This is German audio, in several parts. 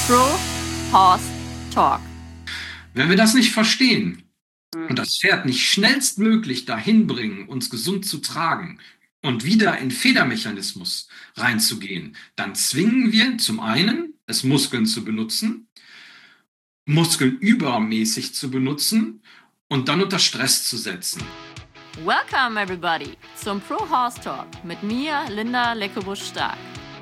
Pro Horse Talk. Wenn wir das nicht verstehen und das Pferd nicht schnellstmöglich dahin bringen, uns gesund zu tragen und wieder in Federmechanismus reinzugehen, dann zwingen wir zum einen, es Muskeln zu benutzen, Muskeln übermäßig zu benutzen und dann unter Stress zu setzen. Welcome everybody zum Pro Horse Talk mit mir, Linda Leckebusch-Stark.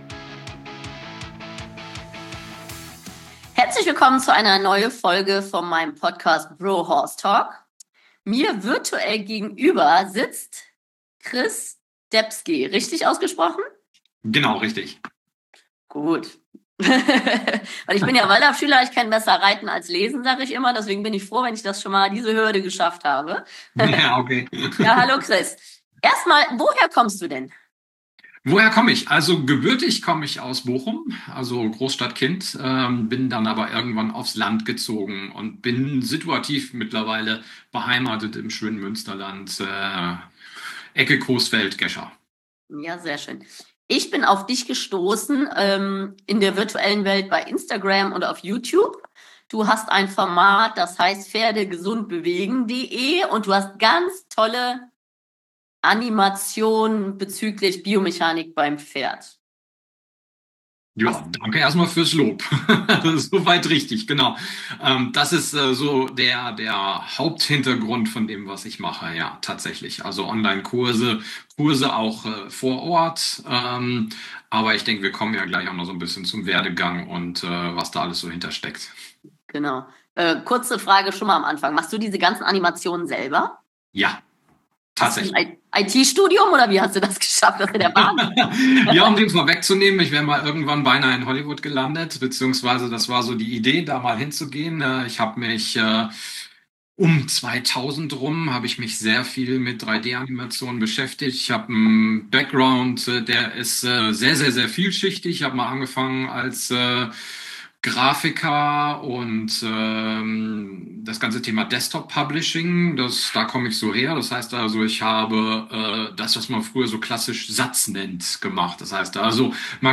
Herzlich willkommen zu einer neuen Folge von meinem Podcast Pro Horse Talk. Mir virtuell gegenüber sitzt Chris Debski. Richtig ausgesprochen? Genau, richtig. Gut. Weil ich bin ja Waldorfschüler, ich kann besser reiten als lesen, sage ich immer. Deswegen bin ich froh, wenn ich das schon mal diese Hürde geschafft habe. Ja, okay. Ja, hallo Chris. Erstmal, woher kommst du denn? Woher komme ich? Also gebürtig komme ich aus Bochum, also Großstadtkind, bin dann aber irgendwann aufs Land gezogen und bin situativ mittlerweile beheimatet im schönen Münsterland, Ecke Coesfeld-Gescher. Ja, sehr schön. Ich bin auf dich gestoßen in der virtuellen Welt bei Instagram und auf YouTube. Du hast ein Format, das heißt pferdegesundbewegen.de und du hast ganz tolle Animationen bezüglich Biomechanik beim Pferd. Ja, danke erstmal fürs Lob. Soweit richtig, genau. Das ist so der Haupthintergrund von dem, was ich mache, ja, tatsächlich. Also Online-Kurse, Kurse auch vor Ort. Aber ich denke, wir kommen ja gleich auch noch so ein bisschen zum Werdegang und was da alles so hintersteckt. Genau. Kurze Frage schon mal am Anfang. Machst du diese ganzen Animationen selber? Ja. Tatsächlich. IT-Studium oder wie hast du das geschafft? Das ist der Wahnsinn. Ja, um den vorwegzunehmen, ich wäre mal irgendwann beinahe in Hollywood gelandet, beziehungsweise das war so die Idee, da mal hinzugehen. Ich habe mich um 2000 rum, habe ich mich sehr viel mit 3D-Animationen beschäftigt. Ich habe einen Background, der ist sehr, sehr, sehr vielschichtig. Ich habe mal angefangen als Grafiker und das ganze Thema Desktop Publishing, da komme ich so her. Das heißt also, ich habe das, was man früher so klassisch Satz nennt, gemacht. Das heißt also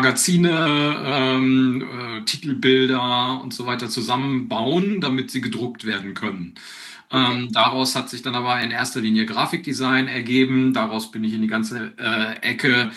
Magazine, Titelbilder und so weiter zusammenbauen, damit sie gedruckt werden können. Daraus hat sich dann aber in erster Linie Grafikdesign ergeben. Daraus bin ich in die ganze Ecke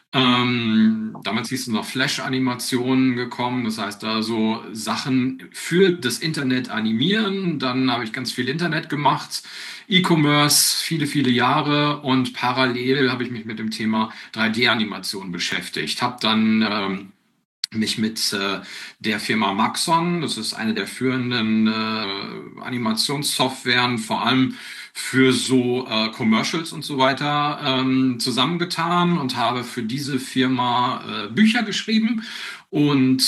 damals hieß es noch Flash-Animationen gekommen, das heißt also Sachen für das Internet animieren. Dann habe ich ganz viel Internet gemacht, E-Commerce, viele, viele Jahre und parallel habe ich mich mit dem Thema 3D-Animation beschäftigt. Habe dann mich mit der Firma Maxon, das ist eine der führenden Animationssoftwaren, vor allem für so Commercials und so weiter zusammengetan und habe für diese Firma Bücher geschrieben und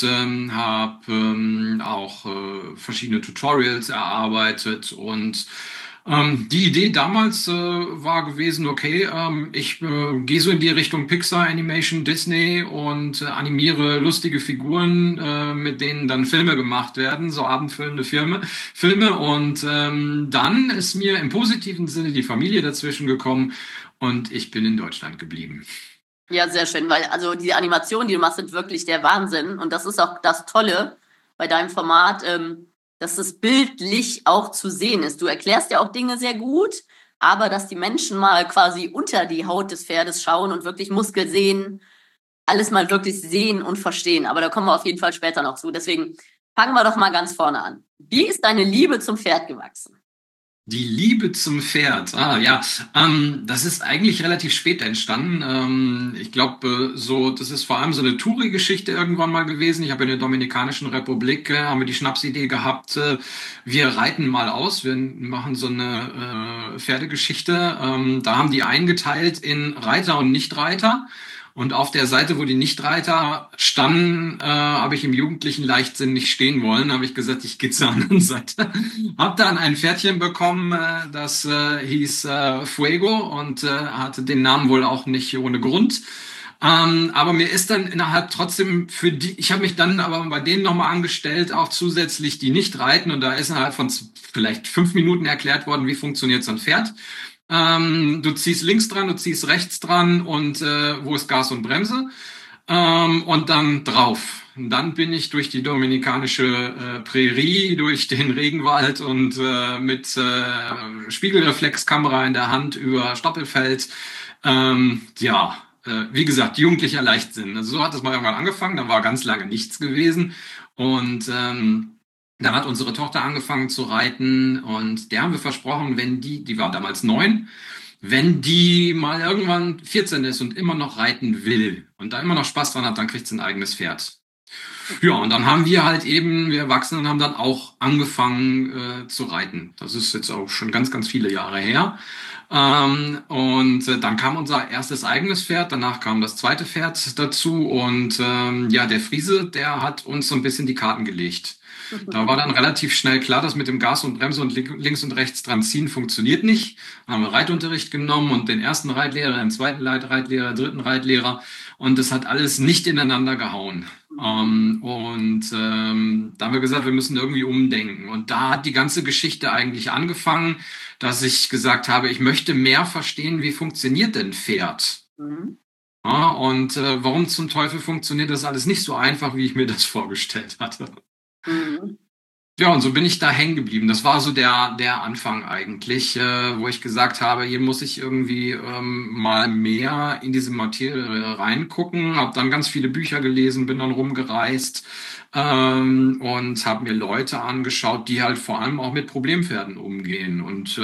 habe auch verschiedene Tutorials erarbeitet und die Idee damals war gewesen, okay, ich gehe so in die Richtung Pixar, Animation, Disney und animiere lustige Figuren, mit denen dann Filme gemacht werden, so abendfüllende Filme. Und dann ist mir im positiven Sinne die Familie dazwischen gekommen und ich bin in Deutschland geblieben. Ja, sehr schön, weil also die Animationen, die du machst, sind wirklich der Wahnsinn. Und das ist auch das Tolle bei deinem Format, dass es bildlich auch zu sehen ist. Du erklärst ja auch Dinge sehr gut, aber dass die Menschen mal quasi unter die Haut des Pferdes schauen und wirklich Muskel sehen, alles mal wirklich sehen und verstehen. Aber da kommen wir auf jeden Fall später noch zu. Deswegen fangen wir doch mal ganz vorne an. Wie ist deine Liebe zum Pferd gewachsen? Die Liebe zum Pferd, das ist eigentlich relativ spät entstanden. Ich glaube, das ist vor allem so eine Touri-Geschichte irgendwann mal gewesen. Ich habe in der Dominikanischen Republik, haben wir die Schnapsidee gehabt, wir reiten mal aus, wir machen so eine Pferdegeschichte. Da haben die eingeteilt in Reiter und Nichtreiter. Und auf der Seite, wo die Nichtreiter standen, habe ich im jugendlichen Leichtsinn nicht stehen wollen. Habe ich gesagt, ich gehe zur anderen Seite. Habe dann ein Pferdchen bekommen, das hieß Fuego und hatte den Namen wohl auch nicht ohne Grund. Aber mir ist dann innerhalb trotzdem ich habe mich dann aber bei denen nochmal angestellt, auch zusätzlich die nicht reiten. Und da ist innerhalb von vielleicht 5 Minuten erklärt worden, wie funktioniert so ein Pferd. Du ziehst links dran, du ziehst rechts dran und wo ist Gas und Bremse und dann drauf. Dann bin ich durch die dominikanische Prärie, durch den Regenwald und mit Spiegelreflexkamera in der Hand über Stoppelfeld. Wie gesagt, jugendlicher Leichtsinn. Also so hat es mal irgendwann angefangen, dann war ganz lange nichts gewesen. Und dann hat unsere Tochter angefangen zu reiten und der haben wir versprochen, wenn die war damals 9, wenn die mal irgendwann 14 ist und immer noch reiten will und da immer noch Spaß dran hat, dann kriegt sie ein eigenes Pferd. Ja, und dann haben wir halt eben, wir Erwachsenen haben dann auch angefangen zu reiten. Das ist jetzt auch schon ganz, ganz viele Jahre her. Dann kam unser erstes eigenes Pferd, danach kam das zweite Pferd dazu und der Friese, der hat uns so ein bisschen die Karten gelegt. Da war dann relativ schnell klar, dass mit dem Gas und Bremse und links und rechts dran ziehen funktioniert nicht. Dann haben wir Reitunterricht genommen und den ersten Reitlehrer, den zweiten Reitlehrer, dritten Reitlehrer und das hat alles nicht ineinander gehauen. Da haben wir gesagt, wir müssen irgendwie umdenken. Und da hat die ganze Geschichte eigentlich angefangen, dass ich gesagt habe, ich möchte mehr verstehen, wie funktioniert denn Pferd? Mhm. Ja, und warum zum Teufel funktioniert das alles nicht so einfach, wie ich mir das vorgestellt hatte? Mhm. Ja, und so bin ich da hängen geblieben. Das war so der Anfang eigentlich, wo ich gesagt habe, hier muss ich irgendwie mal mehr in diese Materie reingucken. Habe dann ganz viele Bücher gelesen, bin dann rumgereist und habe mir Leute angeschaut, die halt vor allem auch mit Problempferden umgehen. Und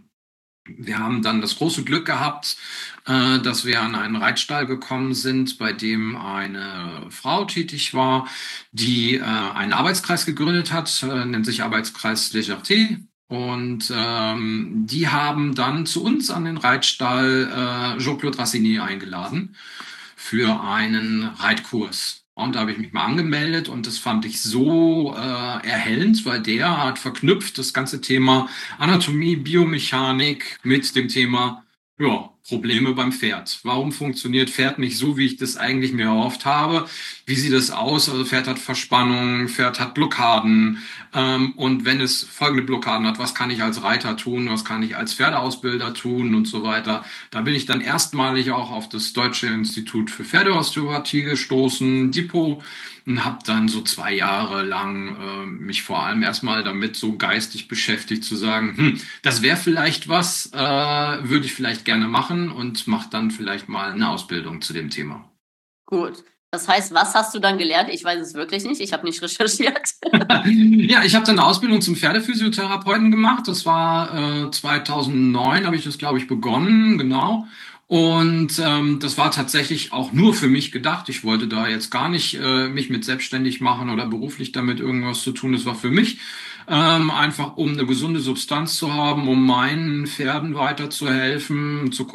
wir haben dann das große Glück gehabt, dass wir an einen Reitstall gekommen sind, bei dem eine Frau tätig war, die einen Arbeitskreis gegründet hat, nennt sich Arbeitskreis Légèreté. Und die haben dann zu uns an den Reitstall Jean-Claude Rassini eingeladen für einen Reitkurs. Und da habe ich mich mal angemeldet und das fand ich so erhellend, weil der hat verknüpft das ganze Thema Anatomie, Biomechanik mit dem Thema Probleme beim Pferd. Warum funktioniert Pferd nicht so, wie ich das eigentlich mir erhofft habe? Wie sieht es aus? Also Pferd hat Verspannungen, Pferd hat Blockaden. Und wenn es folgende Blockaden hat, was kann ich als Reiter tun? Was kann ich als Pferdeausbilder tun? Und so weiter. Da bin ich dann erstmalig auch auf das Deutsche Institut für Pferdeosteopathie gestoßen, DIPO, und habe dann so 2 Jahre lang mich vor allem erstmal damit so geistig beschäftigt, zu sagen, das wäre vielleicht was, würde ich vielleicht gerne machen und mache dann vielleicht mal eine Ausbildung zu dem Thema. Gut. Das heißt, was hast du dann gelernt? Ich weiß es wirklich nicht. Ich habe nicht recherchiert. Ja, ich habe dann eine Ausbildung zum Pferdephysiotherapeuten gemacht. Das war 2009, habe ich das, glaube ich, begonnen, genau. Und das war tatsächlich auch nur für mich gedacht. Ich wollte da jetzt gar nicht mich mit selbstständig machen oder beruflich damit irgendwas zu tun. Das war für mich einfach, um eine gesunde Substanz zu haben, um meinen Pferden weiterzuhelfen, zu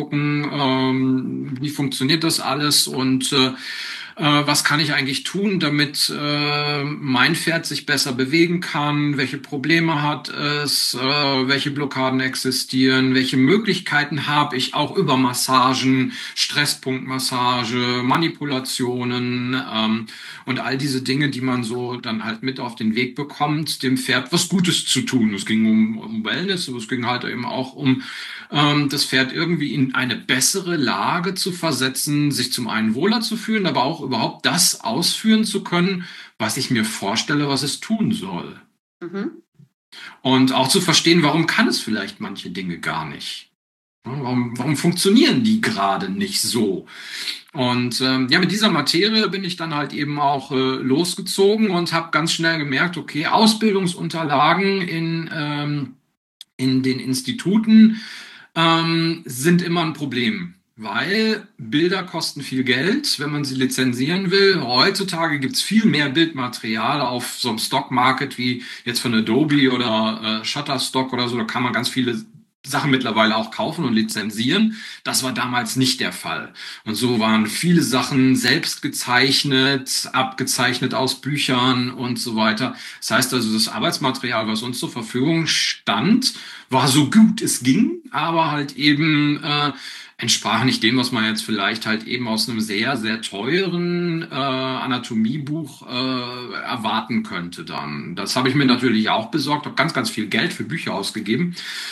gucken, wie funktioniert das alles und was kann ich eigentlich tun, damit mein Pferd sich besser bewegen kann, welche Probleme hat es, welche Blockaden existieren, welche Möglichkeiten habe ich auch über Massagen, Stresspunktmassage, Manipulationen und all diese Dinge, die man so dann halt mit auf den Weg bekommt, dem Pferd was Gutes zu tun. Es ging um Wellness, aber es ging halt eben auch um das Pferd irgendwie in eine bessere Lage zu versetzen, sich zum einen wohler zu fühlen, aber auch überhaupt das ausführen zu können, was ich mir vorstelle, was es tun soll. Mhm. Und auch zu verstehen, warum kann es vielleicht manche Dinge gar nicht? Warum funktionieren die gerade nicht so? Und mit dieser Materie bin ich dann halt eben auch losgezogen und habe ganz schnell gemerkt, okay, Ausbildungsunterlagen in den Instituten sind immer ein Problem, weil Bilder kosten viel Geld, wenn man sie lizenzieren will. Heutzutage gibt's viel mehr Bildmaterial auf so einem Stockmarket wie jetzt von Adobe oder Shutterstock oder so. Da kann man ganz viele Sachen mittlerweile auch kaufen und lizenzieren. Das war damals nicht der Fall. Und so waren viele Sachen selbst gezeichnet, abgezeichnet aus Büchern und so weiter. Das heißt also, das Arbeitsmaterial, was uns zur Verfügung stand, war so gut es ging, aber halt eben entsprach nicht dem, was man jetzt vielleicht halt eben aus einem sehr, sehr teuren Anatomiebuch erwarten könnte dann. Das habe ich mir natürlich auch besorgt, habe ganz, ganz viel Geld für Bücher ausgegeben,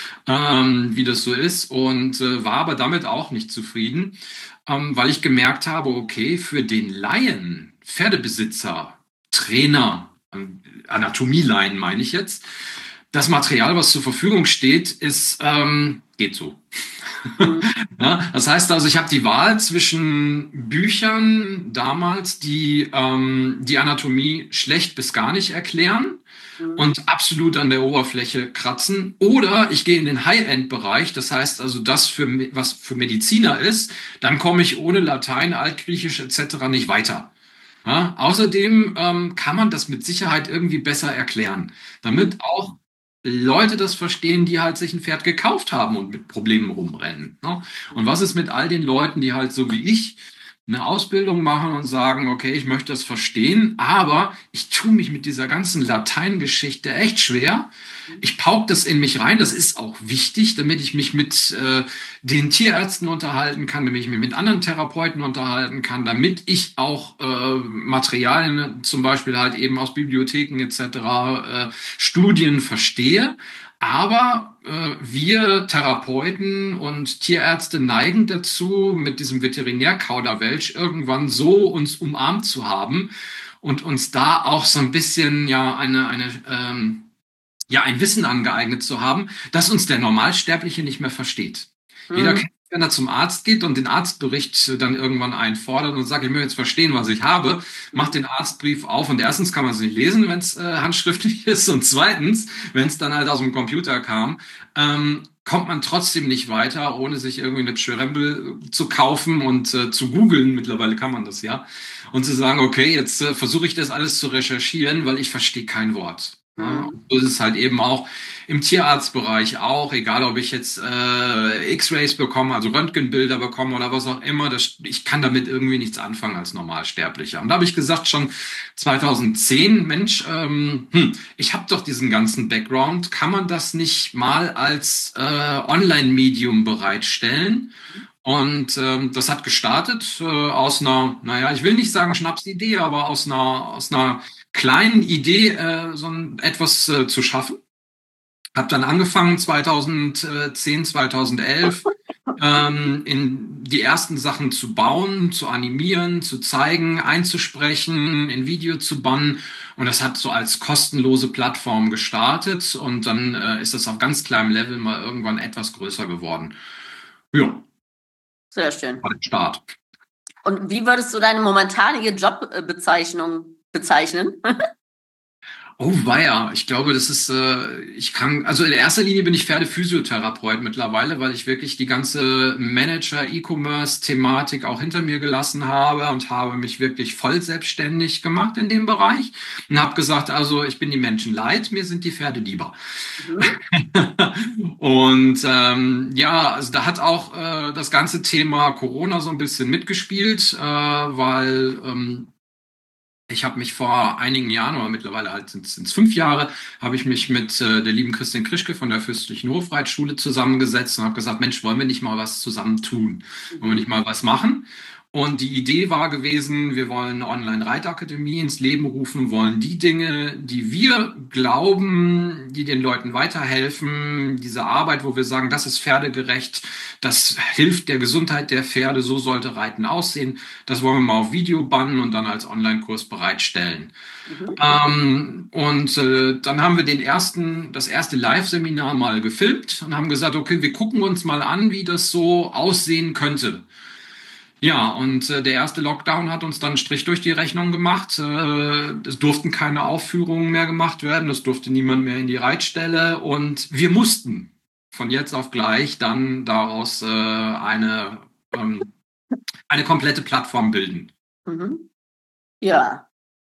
wie das so ist, und war aber damit auch nicht zufrieden, weil ich gemerkt habe, okay, für den Laien, Pferdebesitzer, Trainer, Anatomielaien meine ich jetzt, das Material, was zur Verfügung steht, geht so. Mhm. Ja, das heißt also, ich habe die Wahl zwischen Büchern damals, die die Anatomie schlecht bis gar nicht erklären Mhm. und absolut an der Oberfläche kratzen, oder ich gehe in den High-End-Bereich, das heißt also das, was für Mediziner ist, dann komme ich ohne Latein, Altgriechisch etc. nicht weiter. Ja, außerdem kann man das mit Sicherheit irgendwie besser erklären, damit auch Leute das verstehen, die halt sich ein Pferd gekauft haben und mit Problemen rumrennen. Ne? Und was ist mit all den Leuten, die halt so wie ich eine Ausbildung machen und sagen, okay, ich möchte das verstehen, aber ich tue mich mit dieser ganzen Lateingeschichte echt schwer. Ich pauke das in mich rein, das ist auch wichtig, damit ich mich mit den Tierärzten unterhalten kann, damit ich mich mit anderen Therapeuten unterhalten kann, damit ich auch Materialien, zum Beispiel halt eben aus Bibliotheken etc., Studien verstehe. Aber wir Therapeuten und Tierärzte neigen dazu, mit diesem Veterinärkauderwelsch irgendwann so uns umarmt zu haben und uns da auch so ein bisschen ja ein Wissen angeeignet zu haben, das uns der Normalsterbliche nicht mehr versteht. Jeder Mhm. kennt, wenn er zum Arzt geht und den Arztbericht dann irgendwann einfordert und sagt, ich möchte jetzt verstehen, was ich habe, macht den Arztbrief auf und erstens kann man es nicht lesen, wenn es handschriftlich ist, und zweitens, wenn es dann halt aus dem Computer kam, kommt man trotzdem nicht weiter, ohne sich irgendwie eine Pschyrembel zu kaufen und zu googeln. Mittlerweile kann man das ja. Und zu sagen, okay, jetzt versuche ich das alles zu recherchieren, weil ich verstehe kein Wort. Ja, Mhm. und so ist es halt eben auch im Tierarztbereich auch, egal ob ich jetzt X-Rays bekomme, also Röntgenbilder bekomme oder was auch immer, ich kann damit irgendwie nichts anfangen als Normalsterblicher. Und da habe ich gesagt, schon 2010, Mensch, ich habe doch diesen ganzen Background, kann man das nicht mal als Online-Medium bereitstellen? Und das hat gestartet aus einer, naja, ich will nicht sagen Schnapsidee, aber aus einer kleinen Idee, etwas zu schaffen. Habe dann angefangen 2010, 2011 in die ersten Sachen zu bauen, zu animieren, zu zeigen, einzusprechen, in Video zu bannen. Und das hat so als kostenlose Plattform gestartet und dann ist das auf ganz kleinem Level mal irgendwann etwas größer geworden. Ja, Sehr schön. war der Start. Und wie würdest du deine momentanige Jobbezeichnung bezeichnen? Oh weia, ich glaube, also in erster Linie bin ich Pferdephysiotherapeut mittlerweile, weil ich wirklich die ganze Manager-E-Commerce-Thematik auch hinter mir gelassen habe und habe mich wirklich voll selbstständig gemacht in dem Bereich und habe gesagt, also ich bin die Menschen leid, mir sind die Pferde lieber. Mhm. Und ja, also da hat auch das ganze Thema Corona so ein bisschen mitgespielt, weil ich habe mich vor einigen Jahren, oder mittlerweile halt sind es 5 Jahre, habe ich mich mit der lieben Christine Krischke von der Fürstlichen Hofreitschule zusammengesetzt und habe gesagt, Mensch, wollen wir nicht mal was zusammen tun? Wollen wir Mhm. nicht mal was machen? Und die Idee war gewesen, wir wollen eine Online-Reitakademie ins Leben rufen, wollen die Dinge, die wir glauben, die den Leuten weiterhelfen, diese Arbeit, wo wir sagen, das ist pferdegerecht, das hilft der Gesundheit der Pferde, so sollte Reiten aussehen, das wollen wir mal auf Video bannen und dann als Online-Kurs bereitstellen. Mhm. Und dann haben wir das erste Live-Seminar mal gefilmt und haben gesagt, okay, wir gucken uns mal an, wie das so aussehen könnte. Ja, und der erste Lockdown hat uns dann einen Strich durch die Rechnung gemacht. Es durften keine Aufführungen mehr gemacht werden, es durfte niemand mehr in die Reitstelle und wir mussten von jetzt auf gleich dann daraus eine komplette Plattform bilden. Mhm. Ja,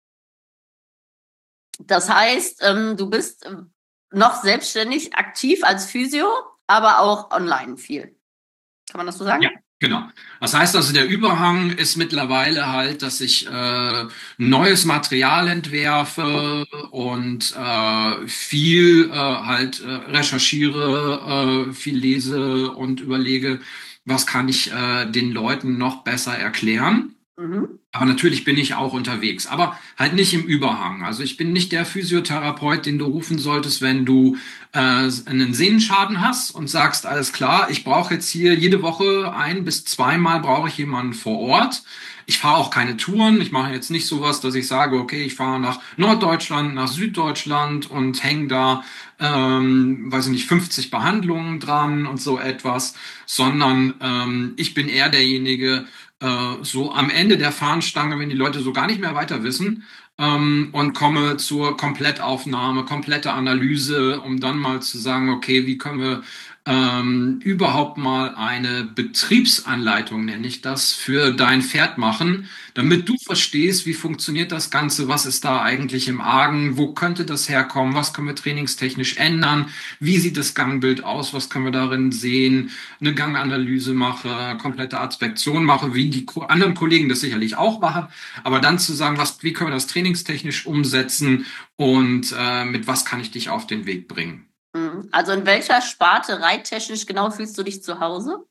das heißt, du bist noch selbstständig aktiv als Physio, aber auch online viel. Kann man das so sagen? Ja, genau. Das heißt also, der Überhang ist mittlerweile halt, dass ich neues Material entwerfe und viel halt recherchiere, viel lese und überlege, was kann ich den Leuten noch besser erklären. Mhm. Aber natürlich bin ich auch unterwegs, aber halt nicht im Überhang. Also ich bin nicht der Physiotherapeut, den du rufen solltest, wenn du einen Sehnenschaden hast und sagst, alles klar, ich brauche jetzt hier jede Woche 1 bis 2 Mal brauche ich jemanden vor Ort. Ich fahre auch keine Touren. Ich mache jetzt nicht sowas, dass ich sage, okay, ich fahre nach Norddeutschland, nach Süddeutschland und hänge da, weiß ich nicht, 50 Behandlungen dran und so etwas, sondern ich bin eher derjenige, so am Ende der Fahnenstange, wenn die Leute so gar nicht mehr weiter wissen, und komme zur Komplettaufnahme, komplette Analyse, um dann mal zu sagen, okay, wie können wir überhaupt mal eine Betriebsanleitung, nenne ich das, für dein Pferd machen, damit du verstehst, wie funktioniert das Ganze, was ist da eigentlich im Argen, wo könnte das herkommen, was können wir trainingstechnisch ändern, wie sieht das Gangbild aus, was können wir darin sehen, eine Ganganalyse mache, komplette Aspektion mache, wie die anderen Kollegen das sicherlich auch machen, aber dann zu sagen, wie können wir das trainingstechnisch umsetzen und mit was kann ich dich auf den Weg bringen. Also in welcher Sparte reittechnisch genau fühlst du dich zu Hause?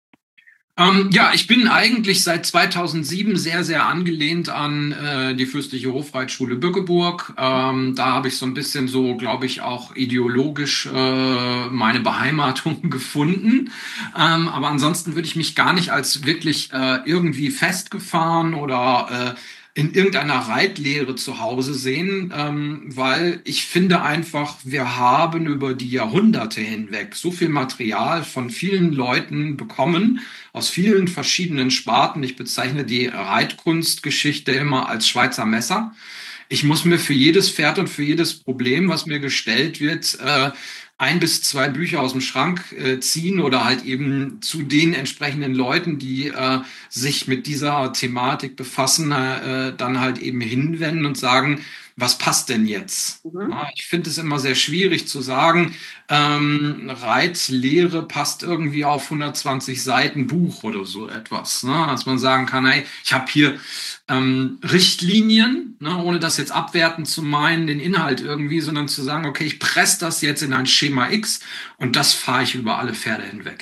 Ja, ich bin eigentlich seit 2007 sehr, sehr angelehnt an die Fürstliche Hofreitschule Bückeburg. Da habe ich so ein bisschen so, glaube ich, auch ideologisch meine Beheimatung gefunden. Aber ansonsten würde ich mich gar nicht als wirklich irgendwie festgefahren oder in irgendeiner Reitlehre zu Hause sehen, weil ich finde einfach, wir haben über die Jahrhunderte hinweg so viel Material von vielen Leuten bekommen, aus vielen verschiedenen Sparten. Ich bezeichne die Reitkunstgeschichte immer als Schweizer Messer. Ich muss mir für jedes Pferd und für jedes Problem, was mir gestellt wird, 1 bis 2 Bücher aus dem Schrank ziehen oder halt eben zu den entsprechenden Leuten, die sich mit dieser Thematik befassen, dann halt eben hinwenden und sagen, was passt denn jetzt? Mhm. Ja, ich finde es immer sehr schwierig zu sagen, Reitlehre passt irgendwie auf 120 Seiten Buch oder so etwas. Ne? Dass man sagen kann, hey, ich habe hier Richtlinien, ne, ohne das jetzt abwertend zu meinen, den Inhalt irgendwie, sondern zu sagen, okay, ich presse das jetzt in ein Schema X und das fahre ich über alle Pferde hinweg.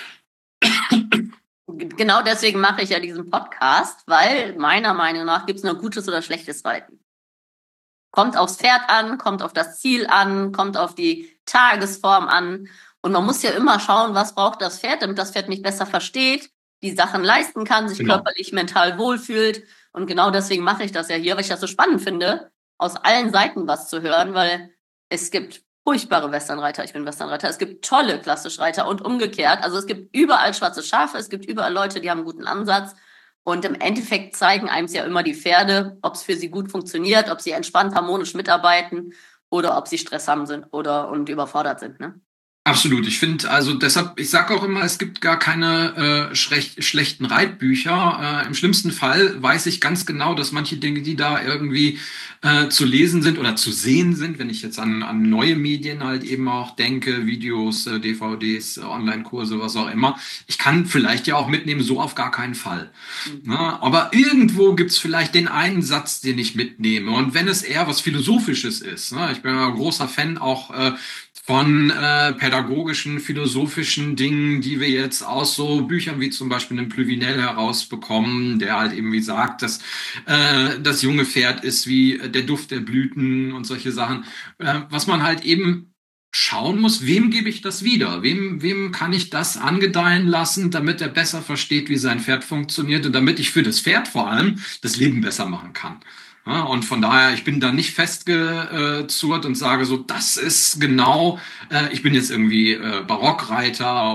Genau deswegen mache ich ja diesen Podcast, weil meiner Meinung nach gibt es nur gutes oder schlechtes Reiten. Kommt aufs Pferd an, kommt auf das Ziel an, kommt auf die Tagesform an. Und man muss ja immer schauen, was braucht das Pferd, damit das Pferd mich besser versteht, die Sachen leisten kann, sich Genau. körperlich, mental wohlfühlt. Und genau deswegen mache ich das ja hier, weil ich das so spannend finde, aus allen Seiten was zu hören, weil es gibt furchtbare Westernreiter, ich bin Westernreiter, es gibt tolle Klassischreiter und umgekehrt. Also es gibt überall schwarze Schafe, es gibt überall Leute, die haben einen guten Ansatz. Und im Endeffekt zeigen einem ja immer die Pferde, ob es für sie gut funktioniert, ob sie entspannt, harmonisch mitarbeiten oder ob sie Stress haben sind und überfordert sind. Ne? Absolut. Ich finde, also deshalb, ich sage auch immer, es gibt gar keine schlechten Reitbücher. Im schlimmsten Fall weiß ich ganz genau, dass manche Dinge, die da irgendwie zu lesen sind oder zu sehen sind, wenn ich jetzt an neue Medien halt eben auch denke, Videos, DVDs, Online-Kurse, was auch immer, ich kann vielleicht ja auch mitnehmen, so auf gar keinen Fall. Mhm. Ne? Aber irgendwo gibt's vielleicht den einen Satz, den ich mitnehme. Und wenn es eher was Philosophisches ist, ne? Ich bin ja ein großer Fan auch von pädagogischen, philosophischen Dingen, die wir jetzt aus so Büchern wie zum Beispiel einem Plüvinel herausbekommen, der halt irgendwie sagt, dass das junge Pferd ist wie der Duft der Blüten und solche Sachen, was man halt eben schauen muss, wem gebe ich das wieder? Wem kann ich das angedeihen lassen, damit er besser versteht, wie sein Pferd funktioniert und damit ich für das Pferd vor allem das Leben besser machen kann. Ja, und von daher, ich bin da nicht festgezurrt und sage so, das ist genau, ich bin jetzt irgendwie Barockreiter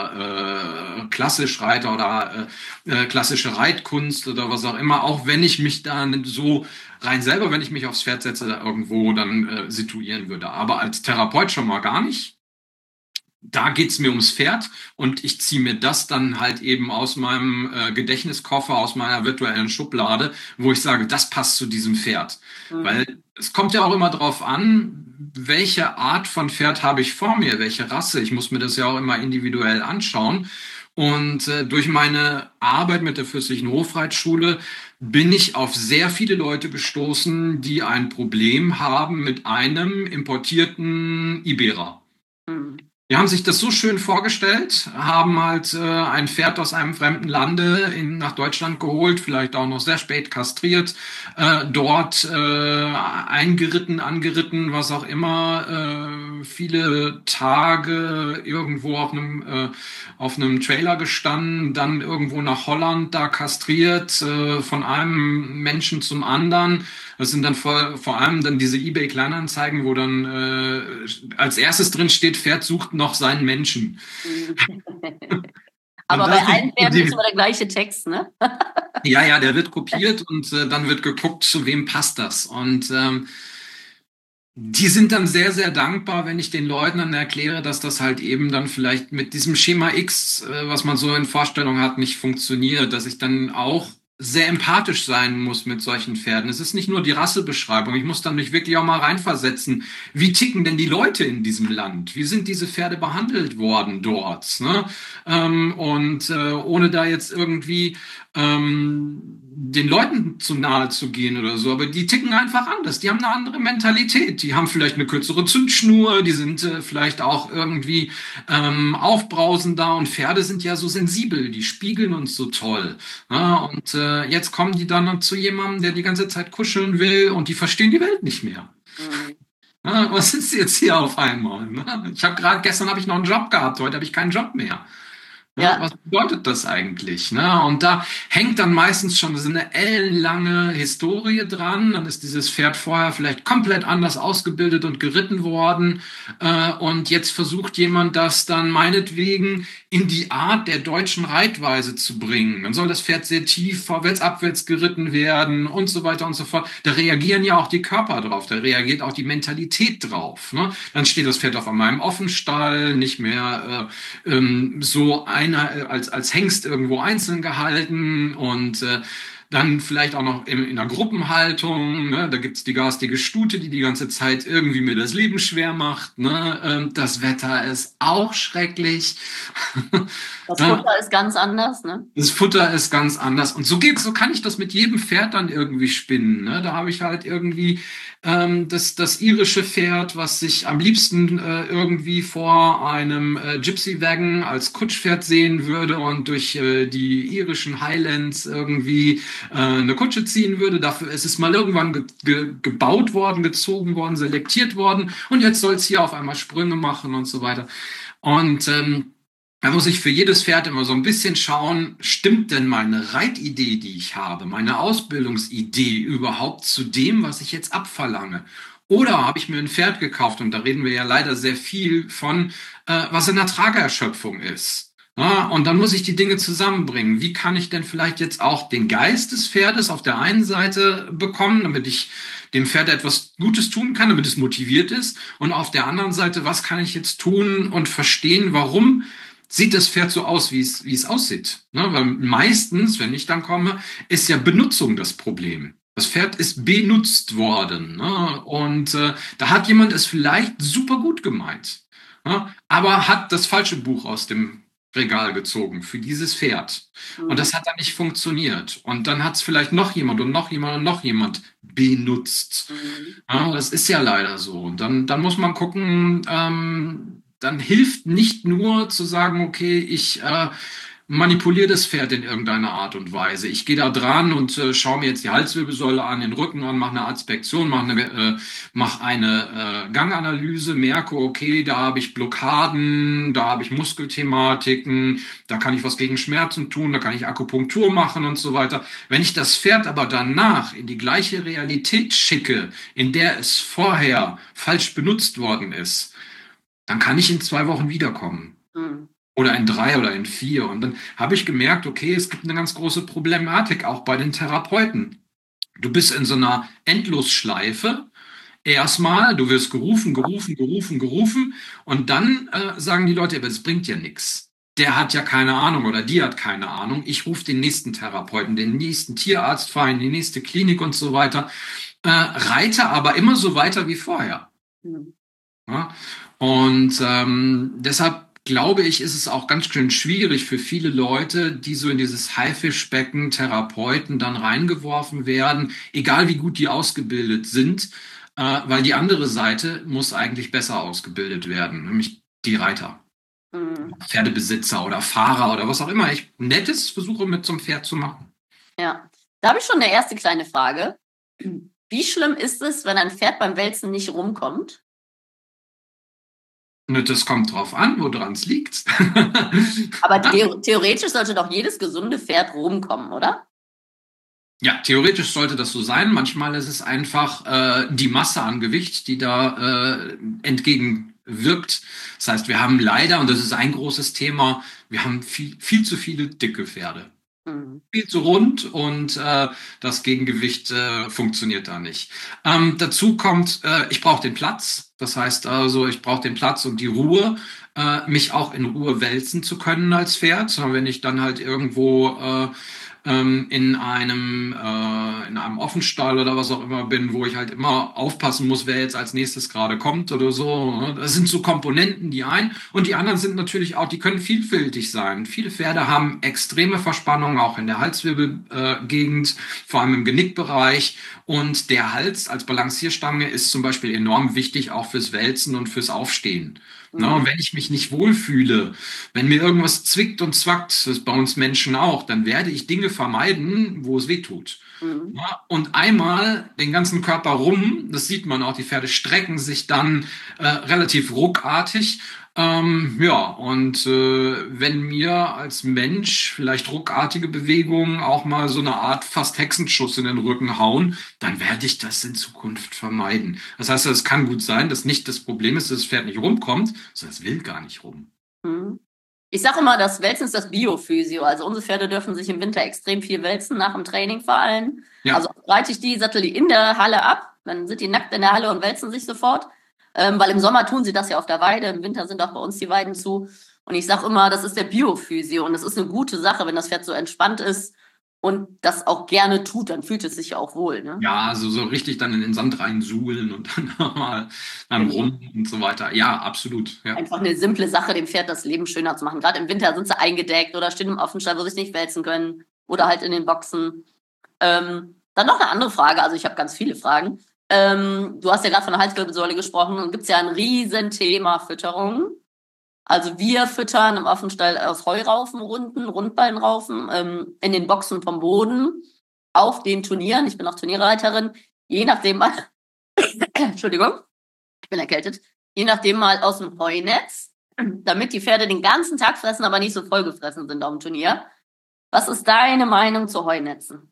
oder Klassischreiter oder klassische Reitkunst oder was auch immer, auch wenn ich mich da so rein selber, wenn ich mich aufs Pferd setze, da irgendwo dann situieren würde. Aber als Therapeut schon mal gar nicht. Da geht's mir ums Pferd und ich ziehe mir das dann halt eben aus meinem Gedächtniskoffer, aus meiner virtuellen Schublade, wo ich sage, das passt zu diesem Pferd. Mhm. Weil es kommt ja auch immer darauf an, welche Art von Pferd habe ich vor mir, welche Rasse. Ich muss mir das ja auch immer individuell anschauen. Und durch meine Arbeit mit der Fürstlichen Hofreitschule bin ich auf sehr viele Leute gestoßen, die ein Problem haben mit einem importierten Iberer. Mhm. Die haben sich das so schön vorgestellt, haben halt ein Pferd aus einem fremden Lande nach Deutschland geholt, vielleicht auch noch sehr spät kastriert, dort eingeritten, angeritten, was auch immer, viele Tage irgendwo auf einem Trailer gestanden, dann irgendwo nach Holland da kastriert, von einem Menschen zum anderen. Das sind dann vor allem dann diese eBay-Kleinanzeigen, wo dann als erstes drin steht, Pferd sucht noch seinen Menschen. Aber bei allen Pferden ist immer der gleiche Text, ne? Ja, der wird kopiert und dann wird geguckt, zu wem passt das. Und die sind dann sehr, sehr dankbar, wenn ich den Leuten dann erkläre, dass das halt eben dann vielleicht mit diesem Schema X, was man so in Vorstellung hat, nicht funktioniert, dass ich dann auch sehr empathisch sein muss mit solchen Pferden. Es ist nicht nur die Rassebeschreibung. Ich muss dann mich wirklich auch mal reinversetzen. Wie ticken denn die Leute in diesem Land? Wie sind diese Pferde behandelt worden dort? Ne? Ohne da jetzt irgendwie den Leuten zu nahe zu gehen oder so, aber die ticken einfach anders. Die haben eine andere Mentalität. Die haben vielleicht eine kürzere Zündschnur, die sind vielleicht auch irgendwie aufbrausender und Pferde sind ja so sensibel, die spiegeln uns so toll. Ja, und jetzt kommen die dann zu jemandem, der die ganze Zeit kuscheln will und die verstehen die Welt nicht mehr. Mhm. Ja, was ist jetzt hier auf einmal? Ne? Gestern habe ich noch einen Job gehabt, heute habe ich keinen Job mehr. Ja, Ja. was bedeutet das eigentlich? Ne? Und da hängt dann meistens schon so eine ellenlange Historie dran. Dann ist dieses Pferd vorher vielleicht komplett anders ausgebildet und geritten worden. Und jetzt versucht jemand das dann meinetwegen in die Art der deutschen Reitweise zu bringen. Dann soll das Pferd sehr tief vorwärts, abwärts geritten werden und so weiter und so fort. Da reagieren ja auch die Körper drauf, da reagiert auch die Mentalität drauf. Ne? Dann steht das Pferd auf einmal im Offenstall, nicht mehr so einer als Hengst irgendwo einzeln gehalten und dann vielleicht auch noch in einer Gruppenhaltung. Ne? Da gibt's die garstige Stute, die ganze Zeit irgendwie mir das Leben schwer macht. Ne? Das Wetter ist auch schrecklich. Das Futter ist ganz anders, ne? Das Futter ist ganz anders. Und so kann ich das mit jedem Pferd dann irgendwie spinnen. Ne? Da habe ich halt irgendwie das irische Pferd, was sich am liebsten irgendwie vor einem Gypsy Wagon als Kutschpferd sehen würde und durch die irischen Highlands irgendwie eine Kutsche ziehen würde. Dafür ist es mal irgendwann gebaut worden, gezogen worden, selektiert worden und jetzt soll es hier auf einmal Sprünge machen und so weiter. Und da muss ich für jedes Pferd immer so ein bisschen schauen, stimmt denn meine Reitidee, die ich habe, meine Ausbildungsidee überhaupt zu dem, was ich jetzt abverlange? Oder habe ich mir ein Pferd gekauft, und da reden wir ja leider sehr viel von, was in der Tragerschöpfung ist. Ja, und dann muss ich die Dinge zusammenbringen. Wie kann ich denn vielleicht jetzt auch den Geist des Pferdes auf der einen Seite bekommen, damit ich dem Pferd etwas Gutes tun kann, damit es motiviert ist? Und auf der anderen Seite, was kann ich jetzt tun und verstehen, warum sieht das Pferd so aus, wie es aussieht? Ne? Weil meistens, wenn ich dann komme, ist ja Benutzung das Problem. Das Pferd ist benutzt worden. Ne? Und da hat jemand es vielleicht super gut gemeint, ne? Aber hat das falsche Buch aus dem Regal gezogen für dieses Pferd. Und das hat dann nicht funktioniert. Und dann hat es vielleicht noch jemand und noch jemand und noch jemand benutzt. Ja, das ist ja leider so. Und dann muss man gucken, dann hilft nicht nur zu sagen, okay, ich manipuliere das Pferd in irgendeiner Art und Weise. Ich gehe da dran und schaue mir jetzt die Halswirbelsäule an, den Rücken an, mache eine Adspektion, mach eine Ganganalyse, merke, okay, da habe ich Blockaden, da habe ich Muskelthematiken, da kann ich was gegen Schmerzen tun, da kann ich Akupunktur machen und so weiter. Wenn ich das Pferd aber danach in die gleiche Realität schicke, in der es vorher falsch benutzt worden ist, dann kann ich in 2 Wochen wiederkommen. Mhm. Oder in 3 oder in 4. Und dann habe ich gemerkt, okay, es gibt eine ganz große Problematik auch bei den Therapeuten. Du bist in so einer Endlosschleife. Erstmal, du wirst gerufen und dann sagen die Leute, aber das bringt ja nichts. Der hat ja keine Ahnung oder die hat keine Ahnung. Ich rufe den nächsten Therapeuten, den nächsten Tierarztverein, die nächste Klinik und so weiter. Reite aber immer so weiter wie vorher. Mhm. Ja? Und deshalb glaube ich, ist es auch ganz schön schwierig für viele Leute, die so in dieses Haifischbecken Therapeuten dann reingeworfen werden, egal wie gut die ausgebildet sind, weil die andere Seite muss eigentlich besser ausgebildet werden, nämlich die Reiter. Mhm. Pferdebesitzer oder Fahrer oder was auch immer ich Nettes versuche mit so einem Pferd zu machen. Ja, da habe ich schon eine erste kleine Frage. Wie schlimm ist es, wenn ein Pferd beim Wälzen nicht rumkommt? Und das kommt drauf an, woran es liegt. Aber theoretisch sollte doch jedes gesunde Pferd rumkommen, oder? Ja, theoretisch sollte das so sein. Manchmal ist es einfach die Masse an Gewicht, die da entgegenwirkt. Das heißt, wir haben leider, und das ist ein großes Thema, wir haben viel zu viele dicke Pferde. Mhm. Viel zu rund und das Gegengewicht funktioniert da nicht. Dazu kommt, ich brauche den Platz. Das heißt also, ich brauche den Platz und die Ruhe, mich auch in Ruhe wälzen zu können als Pferd. Wenn ich dann halt irgendwo in einem Offenstall oder was auch immer bin, wo ich halt immer aufpassen muss, wer jetzt als nächstes gerade kommt oder so. Das sind so Komponenten, die ein. Und die anderen sind natürlich auch, die können vielfältig sein. Viele Pferde haben extreme Verspannungen, auch in der Halswirbelgegend, vor allem im Genickbereich. Und der Hals als Balancierstange ist zum Beispiel enorm wichtig, auch fürs Wälzen und fürs Aufstehen. Na, und wenn ich mich nicht wohlfühle, wenn mir irgendwas zwickt und zwackt, das ist bei uns Menschen auch, dann werde ich Dinge vermeiden, wo es weh tut. Mhm. Ja, und einmal den ganzen Körper rum, das sieht man auch, die Pferde strecken sich dann relativ ruckartig. Ja, und wenn mir als Mensch vielleicht ruckartige Bewegungen auch mal so eine Art fast Hexenschuss in den Rücken hauen, dann werde ich das in Zukunft vermeiden. Das heißt, es kann gut sein, dass nicht das Problem ist, dass das Pferd nicht rumkommt, sondern es will gar nicht rum. Mhm. Ich sage immer, das Wälzen ist das Biophysio. Also unsere Pferde dürfen sich im Winter extrem viel wälzen, nach dem Training vor allem. Ja. Also reite ich die, sattel die in der Halle ab, dann sind die nackt in der Halle und wälzen sich sofort. Weil im Sommer tun sie das ja auf der Weide, im Winter sind auch bei uns die Weiden zu. Und ich sage immer, das ist der Biophysio und das ist eine gute Sache, wenn das Pferd so entspannt ist und das auch gerne tut, dann fühlt es sich ja auch wohl. Ne? Ja, also so richtig dann in den Sand reinsuhlen und dann nochmal dann Genau. rum und so weiter. Ja, absolut. Ja. Einfach eine simple Sache, dem Pferd das Leben schöner zu machen. Gerade im Winter sind sie eingedeckt oder stehen im Offenstall, wo sie sich nicht wälzen können oder halt in den Boxen. Dann noch eine andere Frage, also ich habe ganz viele Fragen. Du hast ja gerade von der Halswirbelsäule gesprochen und gibt es ja ein Riesenthema Fütterung. Also wir füttern im Offenstall aus Heuraufen, Rundballenraufen, in den Boxen vom Boden, auf den Turnieren. Ich bin auch Turnierreiterin. Je nachdem mal, Entschuldigung, ich bin erkältet. Je nachdem mal aus dem Heunetz, damit die Pferde den ganzen Tag fressen, aber nicht so vollgefressen sind auf dem Turnier. Was ist deine Meinung zu Heunetzen?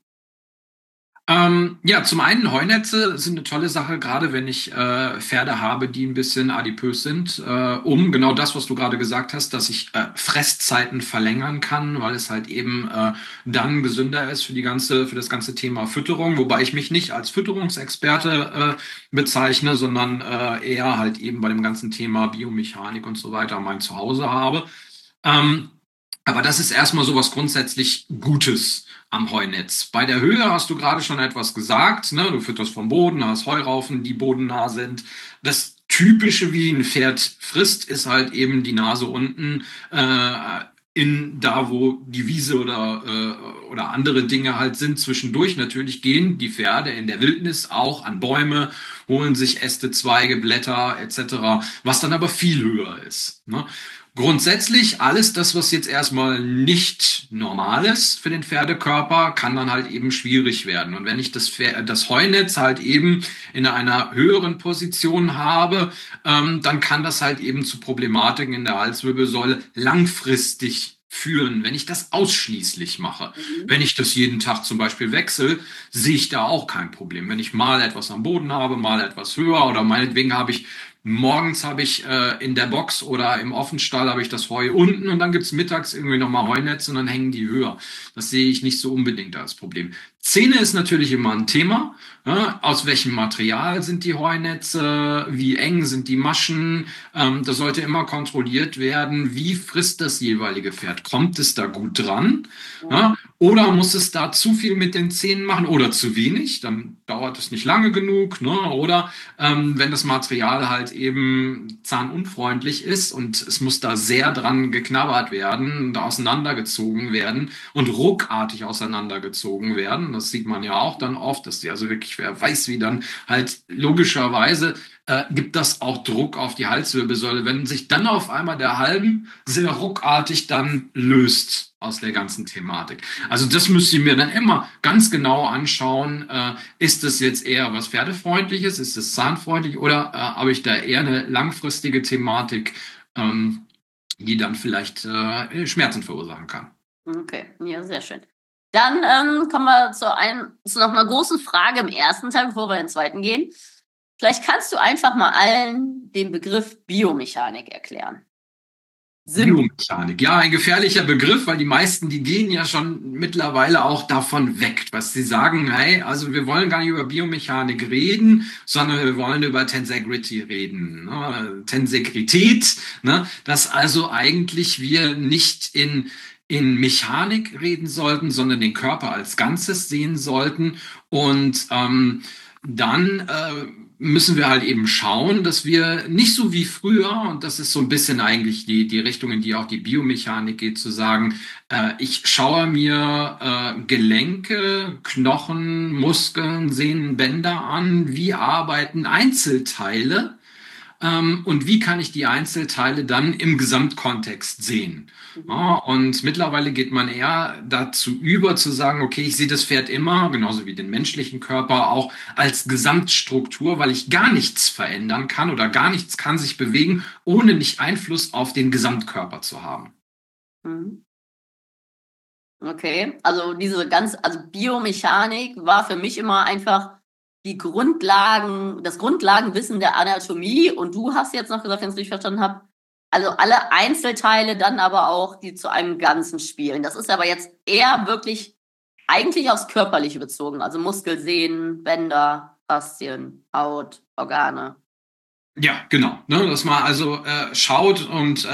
Ja, zum einen Heunetze sind eine tolle Sache, gerade wenn ich Pferde habe, die ein bisschen adipös sind, um genau das, was du gerade gesagt hast, dass ich Fresszeiten verlängern kann, weil es halt eben dann gesünder ist für das ganze Thema Fütterung, wobei ich mich nicht als Fütterungsexperte bezeichne, sondern eher halt eben bei dem ganzen Thema Biomechanik und so weiter mein Zuhause habe. Aber das ist erstmal so was grundsätzlich Gutes am Heunetz. Bei der Höhe hast du gerade schon etwas gesagt, ne? Du fütterst vom Boden, hast Heuraufen, die bodennah sind. Das Typische, wie ein Pferd frisst, ist halt eben die Nase unten in da, wo die Wiese oder andere Dinge halt sind. Zwischendurch natürlich gehen die Pferde in der Wildnis auch an Bäume, holen sich Äste, Zweige, Blätter etc., was dann aber viel höher ist. Ne? Grundsätzlich alles das, was jetzt erstmal nicht normal ist für den Pferdekörper, kann dann halt eben schwierig werden. Und wenn ich das Heunetz halt eben in einer höheren Position habe, dann kann das halt eben zu Problematiken in der Halswirbelsäule langfristig führen, wenn ich das ausschließlich mache. Wenn ich das jeden Tag zum Beispiel wechsle, sehe ich da auch kein Problem. Wenn ich mal etwas am Boden habe, mal etwas höher oder meinetwegen morgens habe ich in der Box oder im Offenstall habe ich das Heu unten und dann gibt's mittags irgendwie nochmal Heunetze und dann hängen die höher. Das sehe ich nicht so unbedingt als Problem. Zähne ist natürlich immer ein Thema. Ja, aus welchem Material sind die Heunetze? Wie eng sind die Maschen? Das sollte immer kontrolliert werden. Wie frisst das jeweilige Pferd? Kommt es da gut dran? Ja, oder muss es da zu viel mit den Zähnen machen oder zu wenig? Dann dauert es nicht lange genug. Ne? Oder wenn das Material halt eben zahnunfreundlich ist und es muss da sehr dran geknabbert werden und auseinandergezogen werden und ruckartig auseinandergezogen werden, kann. Das sieht man ja auch dann oft, dass die also wirklich, wer weiß wie, dann halt logischerweise gibt das auch Druck auf die Halswirbelsäule, wenn sich dann auf einmal der Halm sehr ruckartig dann löst aus der ganzen Thematik. Also das müsste ich mir dann immer ganz genau anschauen. Ist das jetzt eher was Pferdefreundliches? Ist es zahnfreundlich? Oder habe ich da eher eine langfristige Thematik, die dann vielleicht Schmerzen verursachen kann? Okay, ja, sehr schön. Dann kommen wir zu noch einer großen Frage im ersten Teil, bevor wir in den zweiten gehen. Vielleicht kannst du einfach mal allen den Begriff Biomechanik erklären. Biomechanik, ja, ein gefährlicher Begriff, weil die meisten, die gehen ja schon mittlerweile auch davon weg, was sie sagen, hey, also wir wollen gar nicht über Biomechanik reden, sondern wir wollen über Tensegrity reden, ne? Tensegrität, ne? Dass also eigentlich wir nicht in Mechanik reden sollten, sondern den Körper als Ganzes sehen sollten. Und dann müssen wir halt eben schauen, dass wir nicht so wie früher, und das ist so ein bisschen eigentlich die Richtung, in die auch die Biomechanik geht, zu sagen, ich schaue mir Gelenke, Knochen, Muskeln, Sehnen, Bänder an, wie arbeiten Einzelteile, und wie kann ich die Einzelteile dann im Gesamtkontext sehen? Ja, und mittlerweile geht man eher dazu über zu sagen, okay, ich sehe das Pferd immer, genauso wie den menschlichen Körper, auch als Gesamtstruktur, weil ich gar nichts verändern kann oder gar nichts kann sich bewegen, ohne nicht Einfluss auf den Gesamtkörper zu haben. Okay, also also Biomechanik war für mich immer einfach das Grundlagenwissen der Anatomie, und du hast jetzt noch gesagt, wenn ich es richtig verstanden habe, also alle Einzelteile dann aber auch, die zu einem Ganzen spielen. Das ist aber jetzt eher wirklich eigentlich aufs Körperliche bezogen, also Muskel, Sehnen, Bänder, Faszien, Haut, Organe. Ja, genau. Ne, dass man also schaut und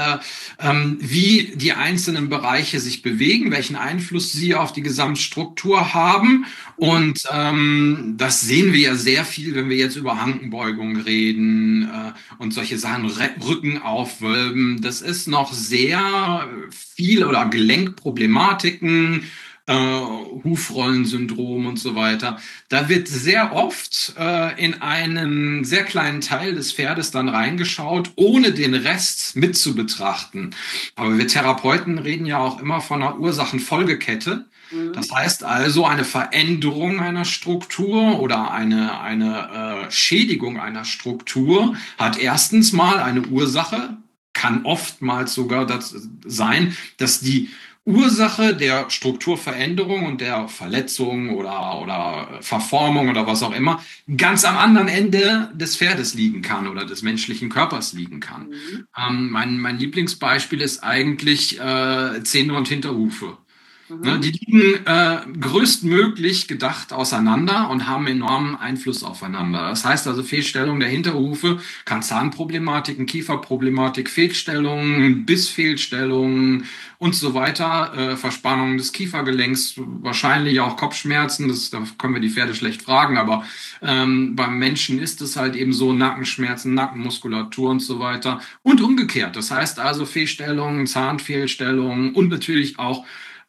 wie die einzelnen Bereiche sich bewegen, welchen Einfluss sie auf die Gesamtstruktur haben. Und das sehen wir ja sehr viel, wenn wir jetzt über Hankenbeugung reden und solche Sachen, Rücken aufwölben. Das ist noch sehr viel, oder Gelenkproblematiken, Hufrollensyndrom und so weiter. Da wird sehr oft in einen sehr kleinen Teil des Pferdes dann reingeschaut, ohne den Rest mit zu betrachten. Aber wir Therapeuten reden ja auch immer von einer Ursachenfolgekette. Das heißt also, eine Veränderung einer Struktur oder eine Schädigung einer Struktur hat erstens mal eine Ursache, kann oftmals sogar das sein, dass die Ursache der Strukturveränderung und der Verletzung oder Verformung oder was auch immer ganz am anderen Ende des Pferdes liegen kann oder des menschlichen Körpers liegen kann. Mein Lieblingsbeispiel ist eigentlich Zähne und Hinterhufe. Ne, die liegen größtmöglich gedacht auseinander und haben enormen Einfluss aufeinander. Das heißt also, Fehlstellung der Hinterhufe kann Zahnproblematiken, Kieferproblematik, Fehlstellungen, Bissfehlstellungen und so weiter, Verspannung des Kiefergelenks, wahrscheinlich auch Kopfschmerzen, da können wir die Pferde schlecht fragen, aber beim Menschen ist es halt eben so, Nackenschmerzen, Nackenmuskulatur und so weiter und umgekehrt. Das heißt also Fehlstellungen, Zahnfehlstellungen und natürlich auch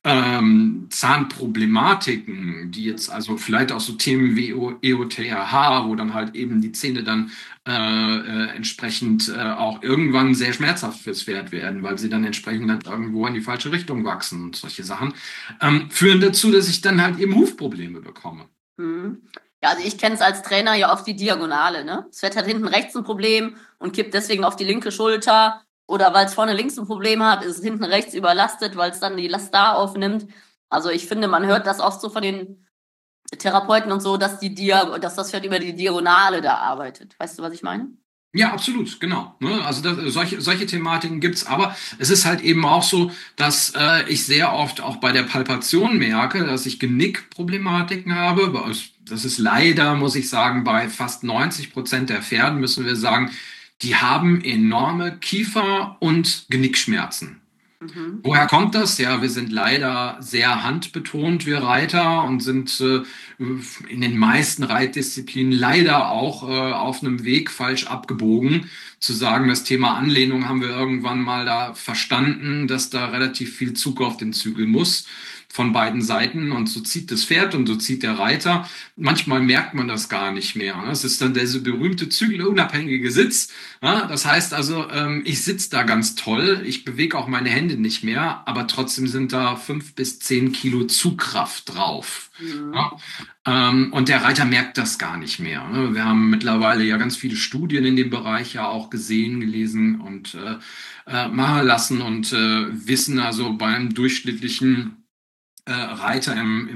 Zahnproblematiken, die jetzt also vielleicht auch so Themen wie EOTH, wo dann halt eben die Zähne dann entsprechend auch irgendwann sehr schmerzhaft fürs Pferd werden, weil sie dann entsprechend dann irgendwo in die falsche Richtung wachsen und solche Sachen, führen dazu, dass ich dann halt eben Hufprobleme bekomme. Ja, also ich kenne es als Trainer ja oft die Diagonale, ne? Das Pferd hat hinten rechts ein Problem und kippt deswegen auf die linke Schulter. Oder weil es vorne links ein Problem hat, ist es hinten rechts überlastet, weil es dann die Last da aufnimmt. Also ich finde, man hört das oft so von den Therapeuten und so, dass das Pferd über die Diagonale da arbeitet. Weißt du, was ich meine? Ja, absolut, genau. Ne? Also solche Thematiken gibt's, aber es ist halt eben auch so, dass ich sehr oft auch bei der Palpation merke, dass ich Genickproblematiken habe. Das ist leider, muss ich sagen, bei fast 90% der Pferden, müssen wir sagen, die haben enorme Kiefer- und Genickschmerzen. Woher kommt das? Ja, wir sind leider sehr handbetont, wir Reiter, und sind in den meisten Reitdisziplinen leider auch auf einem Weg falsch abgebogen. Zu sagen, das Thema Anlehnung haben wir irgendwann mal da verstanden, dass da relativ viel Zug auf den Zügel muss. von beiden Seiten und so zieht das Pferd und so zieht der Reiter. Manchmal merkt man das gar nicht mehr. Ne? Es ist dann der so berühmte zügelunabhängige Sitz. Ja? Das heißt also, ich sitze da ganz toll, ich bewege auch meine Hände nicht mehr, aber trotzdem sind da 5 bis 10 Kilo Zugkraft drauf. Ja? Und der Reiter merkt das gar nicht mehr. Ne? Wir haben mittlerweile ja ganz viele Studien in dem Bereich ja auch gesehen, gelesen und machen lassen und wissen also beim durchschnittlichen Reiter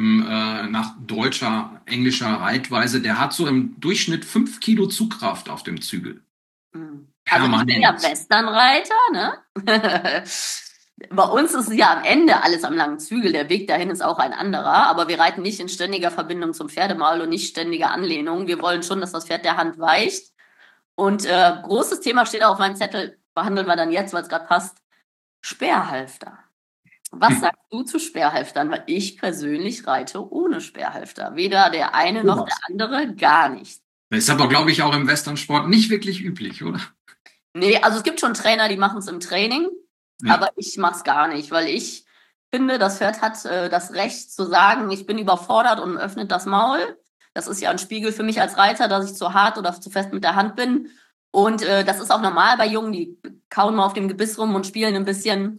nach deutscher, englischer Reitweise, der hat so im Durchschnitt 5 Kilo Zugkraft auf dem Zügel. Also ich bin ja Westernreiter, ne? Bei uns ist es ja am Ende alles am langen Zügel. Der Weg dahin ist auch ein anderer, aber wir reiten nicht in ständiger Verbindung zum Pferdemaul und nicht ständiger Anlehnung. Wir wollen schon, dass das Pferd der Hand weicht. Und großes Thema steht auch auf meinem Zettel, behandeln wir dann jetzt, weil es gerade passt, Sperrhalfter. Was sagst du zu Sperrhalftern? Weil ich persönlich reite ohne Sperrhalfter. Weder der eine noch der andere, gar nicht. Das ist aber, glaube ich, auch im Westernsport nicht wirklich üblich, oder? Nee, also es gibt schon Trainer, die machen es im Training, aber ich mache es gar nicht, weil ich finde, das Pferd hat das Recht zu sagen, ich bin überfordert und öffnet das Maul. Das ist ja ein Spiegel für mich als Reiter, dass ich zu hart oder zu fest mit der Hand bin. Und das ist auch normal bei Jungen, die kauen mal auf dem Gebiss rum und spielen ein bisschen.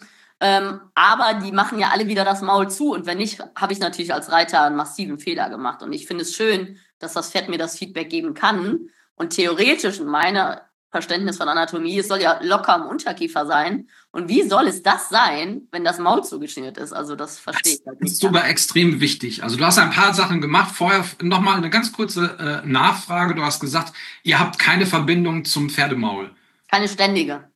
Aber die machen ja alle wieder das Maul zu. Und wenn nicht, habe ich natürlich als Reiter einen massiven Fehler gemacht. Und ich finde es schön, dass das Pferd mir das Feedback geben kann. Und theoretisch, in meiner Verständnis von Anatomie, es soll ja locker am Unterkiefer sein. Und wie soll es das sein, wenn das Maul zugeschnürt ist? Also das verstehe ich halt nicht. Das ist sogar extrem wichtig. Also du hast ein paar Sachen gemacht. Vorher nochmal eine ganz kurze Nachfrage. Du hast gesagt, ihr habt keine Verbindung zum Pferdemaul. Keine ständige.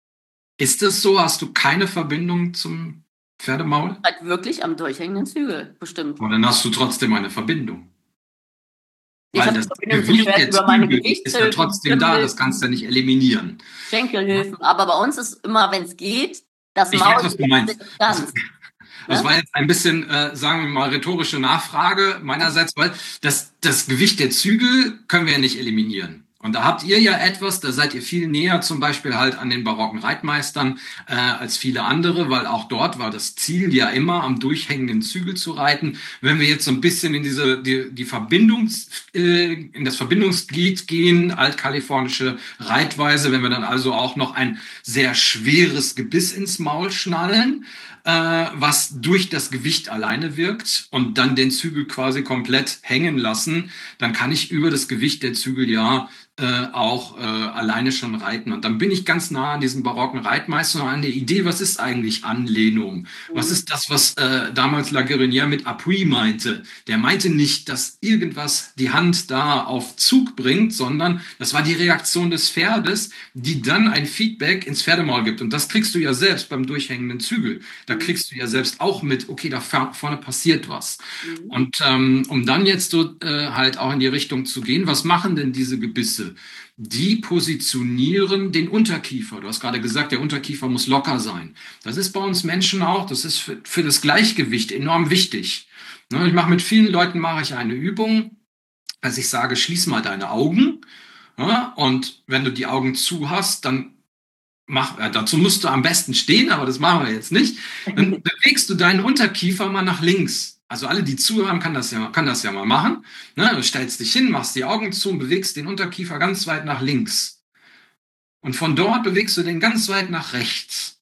Ist es so? Hast du keine Verbindung zum Pferdemaul? Halt wirklich am durchhängenden Zügel, bestimmt. Und dann hast du trotzdem eine Verbindung. Ich Weil das Gewicht der Zügel ist ja trotzdem da, das kannst du ja nicht eliminieren. Schenkelhilfen, aber bei uns ist immer, wenn es geht, das Ich Maul. weiß, was du meinst. Das war jetzt ein bisschen, sagen wir mal, rhetorische Nachfrage meinerseits, weil das Gewicht der Zügel können wir ja nicht eliminieren. Und da habt ihr ja etwas, da seid ihr viel näher zum Beispiel halt an den barocken Reitmeistern als viele andere, weil auch dort war das Ziel ja immer, am durchhängenden Zügel zu reiten. Wenn wir jetzt so ein bisschen in in das Verbindungsglied gehen, altkalifornische Reitweise, wenn wir dann also auch noch ein sehr schweres Gebiss ins Maul schnallen, was durch das Gewicht alleine wirkt und dann den Zügel quasi komplett hängen lassen, dann kann ich über das Gewicht der Zügel ja auch alleine schon reiten. Und dann bin ich ganz nah an diesem barocken Reitmeister und an der Idee, was ist eigentlich Anlehnung? Was ist das, was damals La Guérinière mit Appui meinte? Der meinte nicht, dass irgendwas die Hand da auf Zug bringt, sondern das war die Reaktion des Pferdes, die dann ein Feedback ins Pferdemaul gibt. Und das kriegst du ja selbst beim durchhängenden Zügel. Da kriegst du ja selbst auch mit, okay, da vorne passiert was. Und um dann jetzt so halt auch in die Richtung zu gehen, was machen denn diese Gebisse? Die positionieren den Unterkiefer. Du hast gerade gesagt, der Unterkiefer muss locker sein. Das ist bei uns Menschen auch, das ist für das Gleichgewicht enorm wichtig. Ich mache mit vielen Leuten eine Übung, dass ich sage, schließ mal deine Augen. Und wenn du die Augen zu hast, dann dazu musst du am besten stehen, aber das machen wir jetzt nicht. Dann bewegst du deinen Unterkiefer mal nach links. Also alle, die zuhören, kann das ja mal machen. Du stellst dich hin, machst die Augen zu und bewegst den Unterkiefer ganz weit nach links. Und von dort bewegst du den ganz weit nach rechts.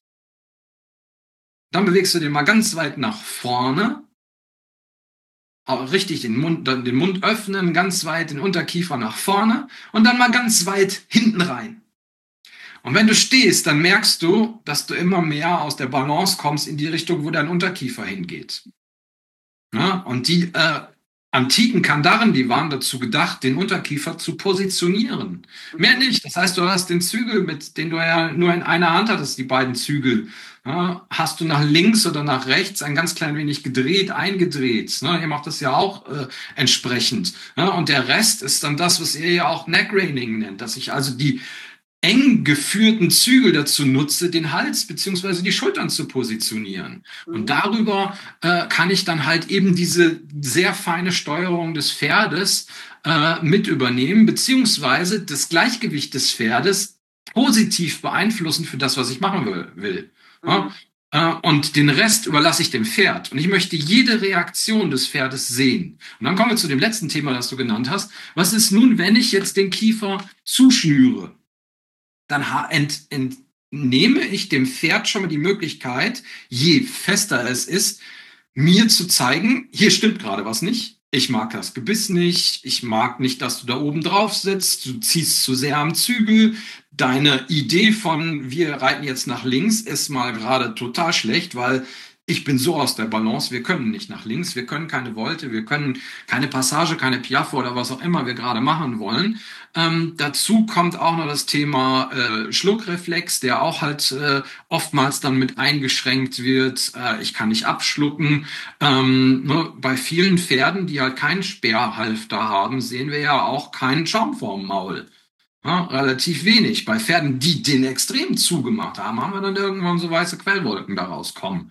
Dann bewegst du den mal ganz weit nach vorne. Aber richtig den Mund öffnen, ganz weit den Unterkiefer nach vorne und dann mal ganz weit hinten rein. Und wenn du stehst, dann merkst du, dass du immer mehr aus der Balance kommst in die Richtung, wo dein Unterkiefer hingeht. Ja, und die antiken Kandaren, die waren dazu gedacht, den Unterkiefer zu positionieren. Mehr nicht. Das heißt, du hast den Zügel, den du ja nur in einer Hand hattest, die beiden Zügel, hast du nach links oder nach rechts ein ganz klein wenig gedreht, eingedreht. Ihr macht das ja auch entsprechend. Und der Rest ist dann das, was ihr ja auch Neck-Reining nennt, dass ich also die eng geführten Zügel dazu nutze, den Hals beziehungsweise die Schultern zu positionieren. Und darüber kann ich dann halt eben diese sehr feine Steuerung des Pferdes mit übernehmen, beziehungsweise das Gleichgewicht des Pferdes positiv beeinflussen für das, was ich machen will. Ja? Und den Rest überlasse ich dem Pferd. Und ich möchte jede Reaktion des Pferdes sehen. Und dann kommen wir zu dem letzten Thema, das du genannt hast. Was ist nun, wenn ich jetzt den Kiefer zuschnüre? Dann entnehme ich dem Pferd schon mal die Möglichkeit, je fester es ist, mir zu zeigen, hier stimmt gerade was nicht. Ich mag das Gebiss nicht. Ich mag nicht, dass du da oben drauf sitzt. Du ziehst zu sehr am Zügel. Deine Idee von, wir reiten jetzt nach links, ist mal gerade total schlecht, weil ich bin so aus der Balance, wir können nicht nach links, wir können keine Volte, wir können keine Passage, keine Piaffe oder was auch immer wir gerade machen wollen. Dazu kommt auch noch das Thema Schluckreflex, der auch halt oftmals dann mit eingeschränkt wird. Ich kann nicht abschlucken. Ne, bei vielen Pferden, die halt keinen Speerhalfter haben, sehen wir ja auch keinen Schaum vorm Maul. Ja, relativ wenig. Bei Pferden, die den extrem zugemacht haben, haben wir dann irgendwann so weiße Quellwolken daraus kommen.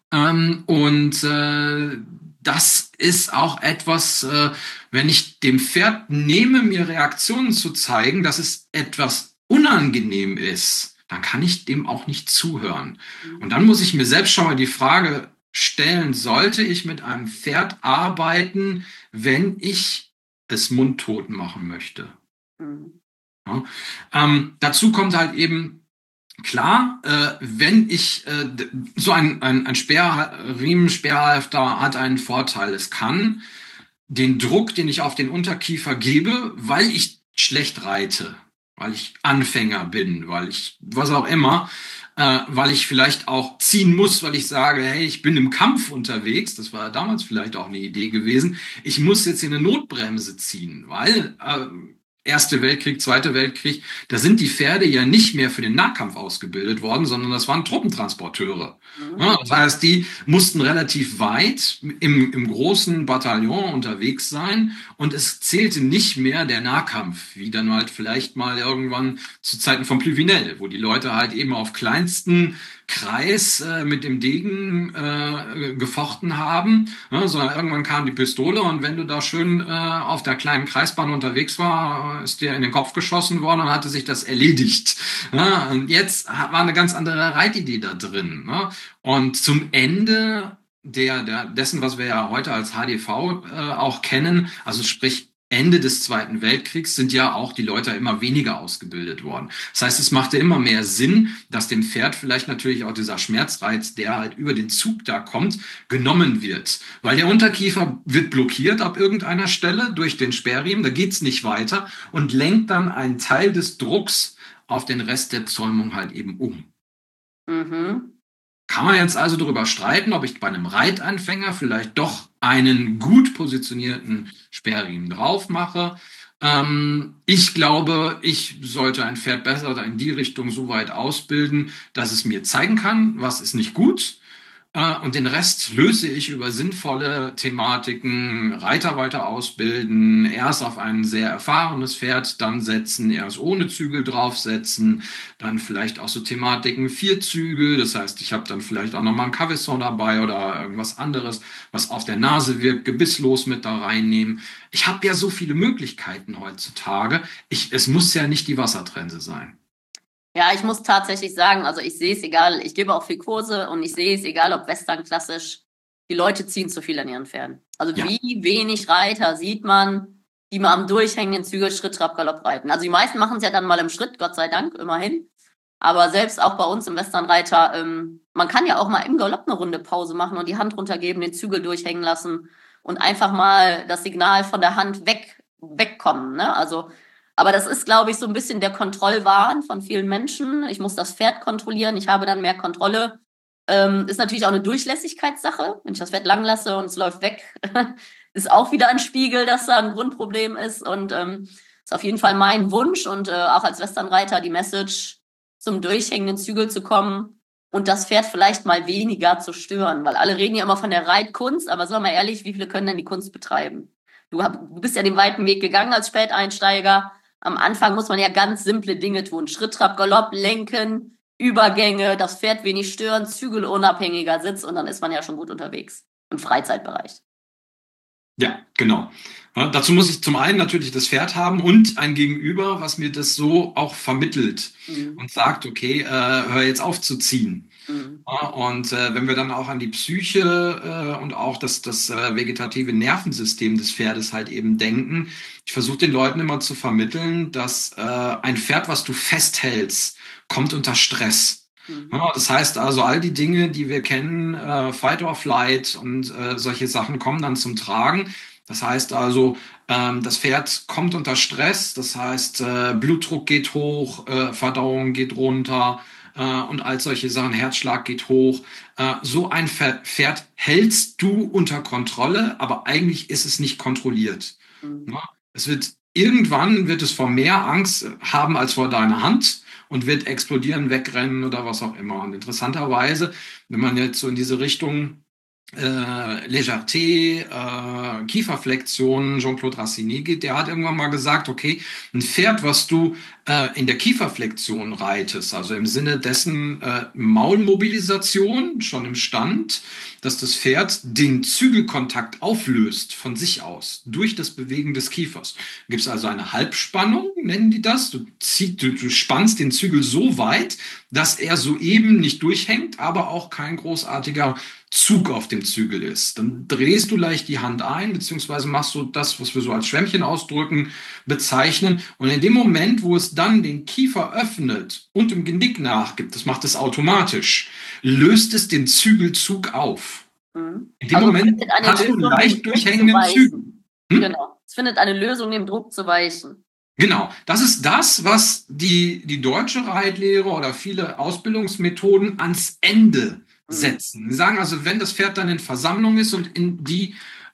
Das ist auch etwas, wenn ich dem Pferd nehme, mir Reaktionen zu zeigen, dass es etwas unangenehm ist, dann kann ich dem auch nicht zuhören. Und dann muss ich mir selbst schon mal die Frage stellen, sollte ich mit einem Pferd arbeiten, wenn ich es mundtot machen möchte? Mhm. Ja. Dazu kommt halt eben, klar, wenn ich so ein Speerriemen, Speerhalfter hat einen Vorteil. Es kann den Druck, den ich auf den Unterkiefer gebe, weil ich schlecht reite, weil ich Anfänger bin, weil ich was auch immer, weil ich vielleicht auch ziehen muss, weil ich sage, hey, ich bin im Kampf unterwegs. Das war damals vielleicht auch eine Idee gewesen. Ich muss jetzt hier eine Notbremse ziehen, weil Erste Weltkrieg, Zweite Weltkrieg, da sind die Pferde ja nicht mehr für den Nahkampf ausgebildet worden, sondern das waren Truppentransporteure. Ja, das heißt, die mussten relativ weit im großen Bataillon unterwegs sein und es zählte nicht mehr der Nahkampf, wie dann halt vielleicht mal irgendwann zu Zeiten von Pluvinel, wo die Leute halt eben auf kleinsten Kreis mit dem Degen gefochten haben, ne, sondern irgendwann kam die Pistole und wenn du da schön auf der kleinen Kreisbahn unterwegs war, ist dir in den Kopf geschossen worden und hatte sich das erledigt. Ne? Und jetzt war eine ganz andere Reitidee da drin. Ne? Und zum Ende dessen, was wir ja heute als HDV auch kennen, also sprich Ende des Zweiten Weltkriegs sind ja auch die Leute immer weniger ausgebildet worden. Das heißt, es machte immer mehr Sinn, dass dem Pferd vielleicht natürlich auch dieser Schmerzreiz, der halt über den Zug da kommt, genommen wird. Weil der Unterkiefer wird blockiert ab irgendeiner Stelle durch den Sperrriemen, da geht's nicht weiter und lenkt dann einen Teil des Drucks auf den Rest der Zäumung halt eben um. Mhm. Kann man jetzt also darüber streiten, ob ich bei einem Reitanfänger vielleicht doch einen gut positionierten Sperrriemen drauf mache. Ich glaube, ich sollte ein Pferd besser in die Richtung so weit ausbilden, dass es mir zeigen kann, was ist nicht gut. Und den Rest löse ich über sinnvolle Thematiken, Reiter weiter ausbilden, erst auf ein sehr erfahrenes Pferd dann setzen, erst ohne Zügel draufsetzen, dann vielleicht auch so Thematiken Vierzügel, das heißt, ich habe dann vielleicht auch nochmal ein Cavesson dabei oder irgendwas anderes, was auf der Nase wirkt, gebisslos mit da reinnehmen. Ich habe ja so viele Möglichkeiten heutzutage. Es muss ja nicht die Wassertrense sein. Ja, ich muss tatsächlich sagen, also ich sehe es egal, ich gebe auch viel Kurse und ich sehe es egal, ob Western klassisch, die Leute ziehen zu viel an ihren Pferden. Also Ja. wie wenig Reiter sieht man, die mal am durchhängenden Zügel Schritt, Trab, Galopp reiten. Also die meisten machen es ja dann mal im Schritt, Gott sei Dank, immerhin. Aber selbst auch bei uns im Westernreiter, man kann ja auch mal im Galopp eine Runde Pause machen und die Hand runtergeben, den Zügel durchhängen lassen und einfach mal das Signal von der Hand wegkommen, ne? Also aber das ist, glaube ich, so ein bisschen der Kontrollwahn von vielen Menschen. Ich muss das Pferd kontrollieren, ich habe dann mehr Kontrolle. Ist natürlich auch eine Durchlässigkeitssache. Wenn ich das Pferd lang lasse und es läuft weg, ist auch wieder ein Spiegel, dass da ein Grundproblem ist. Und ist auf jeden Fall mein Wunsch und auch als Westernreiter die Message, zum durchhängenden Zügel zu kommen und das Pferd vielleicht mal weniger zu stören. Weil alle reden ja immer von der Reitkunst, aber sagen wir mal ehrlich, wie viele können denn die Kunst betreiben? Du bist ja den weiten Weg gegangen als Späteinsteiger. Am Anfang muss man ja ganz simple Dinge tun. Schritt, Trab, Galopp, lenken, Übergänge, das Pferd wenig stören, zügelunabhängiger Sitz und dann ist man ja schon gut unterwegs im Freizeitbereich. Ja, genau. Ja, dazu muss ich zum einen natürlich das Pferd haben und ein Gegenüber, was mir das so auch vermittelt Mhm. und sagt, okay, hör jetzt auf zu ziehen. Mhm. Ja, und wenn wir dann auch an die Psyche und auch das vegetative Nervensystem des Pferdes halt eben denken, ich versuche den Leuten immer zu vermitteln, dass ein Pferd, was du festhältst, kommt unter Stress. Mhm. Ja, das heißt also, all die Dinge, die wir kennen, Fight or Flight und solche Sachen kommen dann zum Tragen. Das heißt also, das Pferd kommt unter Stress, das heißt, Blutdruck geht hoch, Verdauung geht runter und all solche Sachen, Herzschlag geht hoch. So ein Pferd hältst du unter Kontrolle, aber eigentlich ist es nicht kontrolliert. Mhm. Ja, es wird irgendwann wird es vor mehr Angst haben als vor deiner Hand und wird explodieren, wegrennen oder was auch immer. Und interessanterweise, wenn man jetzt so in diese Richtung Légèreté, Kieferflexion, Jean-Claude Racine geht, der hat irgendwann mal gesagt, okay, ein Pferd, was du in der Kieferflexion reitest, also im Sinne dessen Maulmobilisation schon im Stand, dass das Pferd den Zügelkontakt auflöst von sich aus durch das Bewegen des Kiefers. Da gibt es also eine Halbspannung, nennen die das. Du spannst den Zügel so weit, dass er soeben nicht durchhängt, aber auch kein großartiger Zug auf dem Zügel ist. Dann drehst du leicht die Hand ein, beziehungsweise machst du das, was wir so als Schwämmchen ausdrücken, bezeichnen. Und in dem Moment, wo es dann den Kiefer öffnet und im Genick nachgibt, das macht es automatisch, löst es den Zügelzug auf. Mhm. In dem Also es Moment findet eine hast du Lösung, dem leicht Druck zu durchhängenden Zügel. weichen. Hm? Genau. Es findet eine Lösung, dem Druck zu weichen. Genau, das ist das, was die deutsche Reitlehre oder viele Ausbildungsmethoden ans Ende Mhm. setzen. Sie sagen also, wenn das Pferd dann in Versammlung ist und in die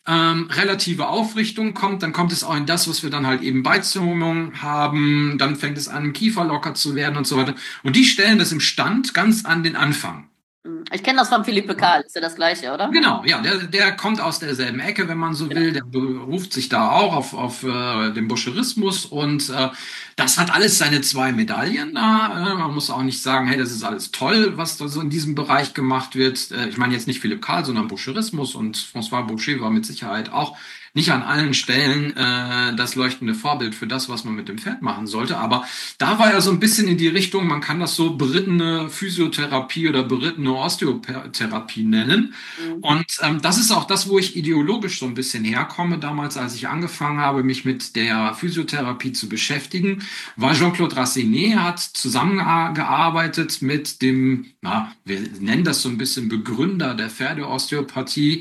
relative Aufrichtung kommt, dann kommt es auch in das, was wir dann halt eben Beizündung haben, dann fängt es an, im Kiefer locker zu werden und so weiter. Und die stellen das im Stand ganz an den Anfang. Mhm. Ich kenne das von Philippe Karl. Ist ja das Gleiche, oder? Genau, ja, der kommt aus derselben Ecke, wenn man so Genau. will. Der beruft sich da auch auf den Boucherismus und das hat alles seine zwei Medaillen da. Man muss auch nicht sagen, hey, das ist alles toll, was da so in diesem Bereich gemacht wird. Ich meine jetzt nicht Philipp Karl, sondern Boucherismus und François Boucher war mit Sicherheit auch nicht an allen Stellen das leuchtende Vorbild für das, was man mit dem Pferd machen sollte. Aber da war er so ein bisschen in die Richtung, man kann das so berittene Physiotherapie oder berittene Osteotherapie nennen. Mhm. Und das ist auch das, wo ich ideologisch so ein bisschen herkomme. Damals, als ich angefangen habe, mich mit der Physiotherapie zu beschäftigen, war Jean-Claude Racinet, hat zusammengearbeitet mit dem, na, wir nennen das so ein bisschen Begründer der Pferdeosteopathie,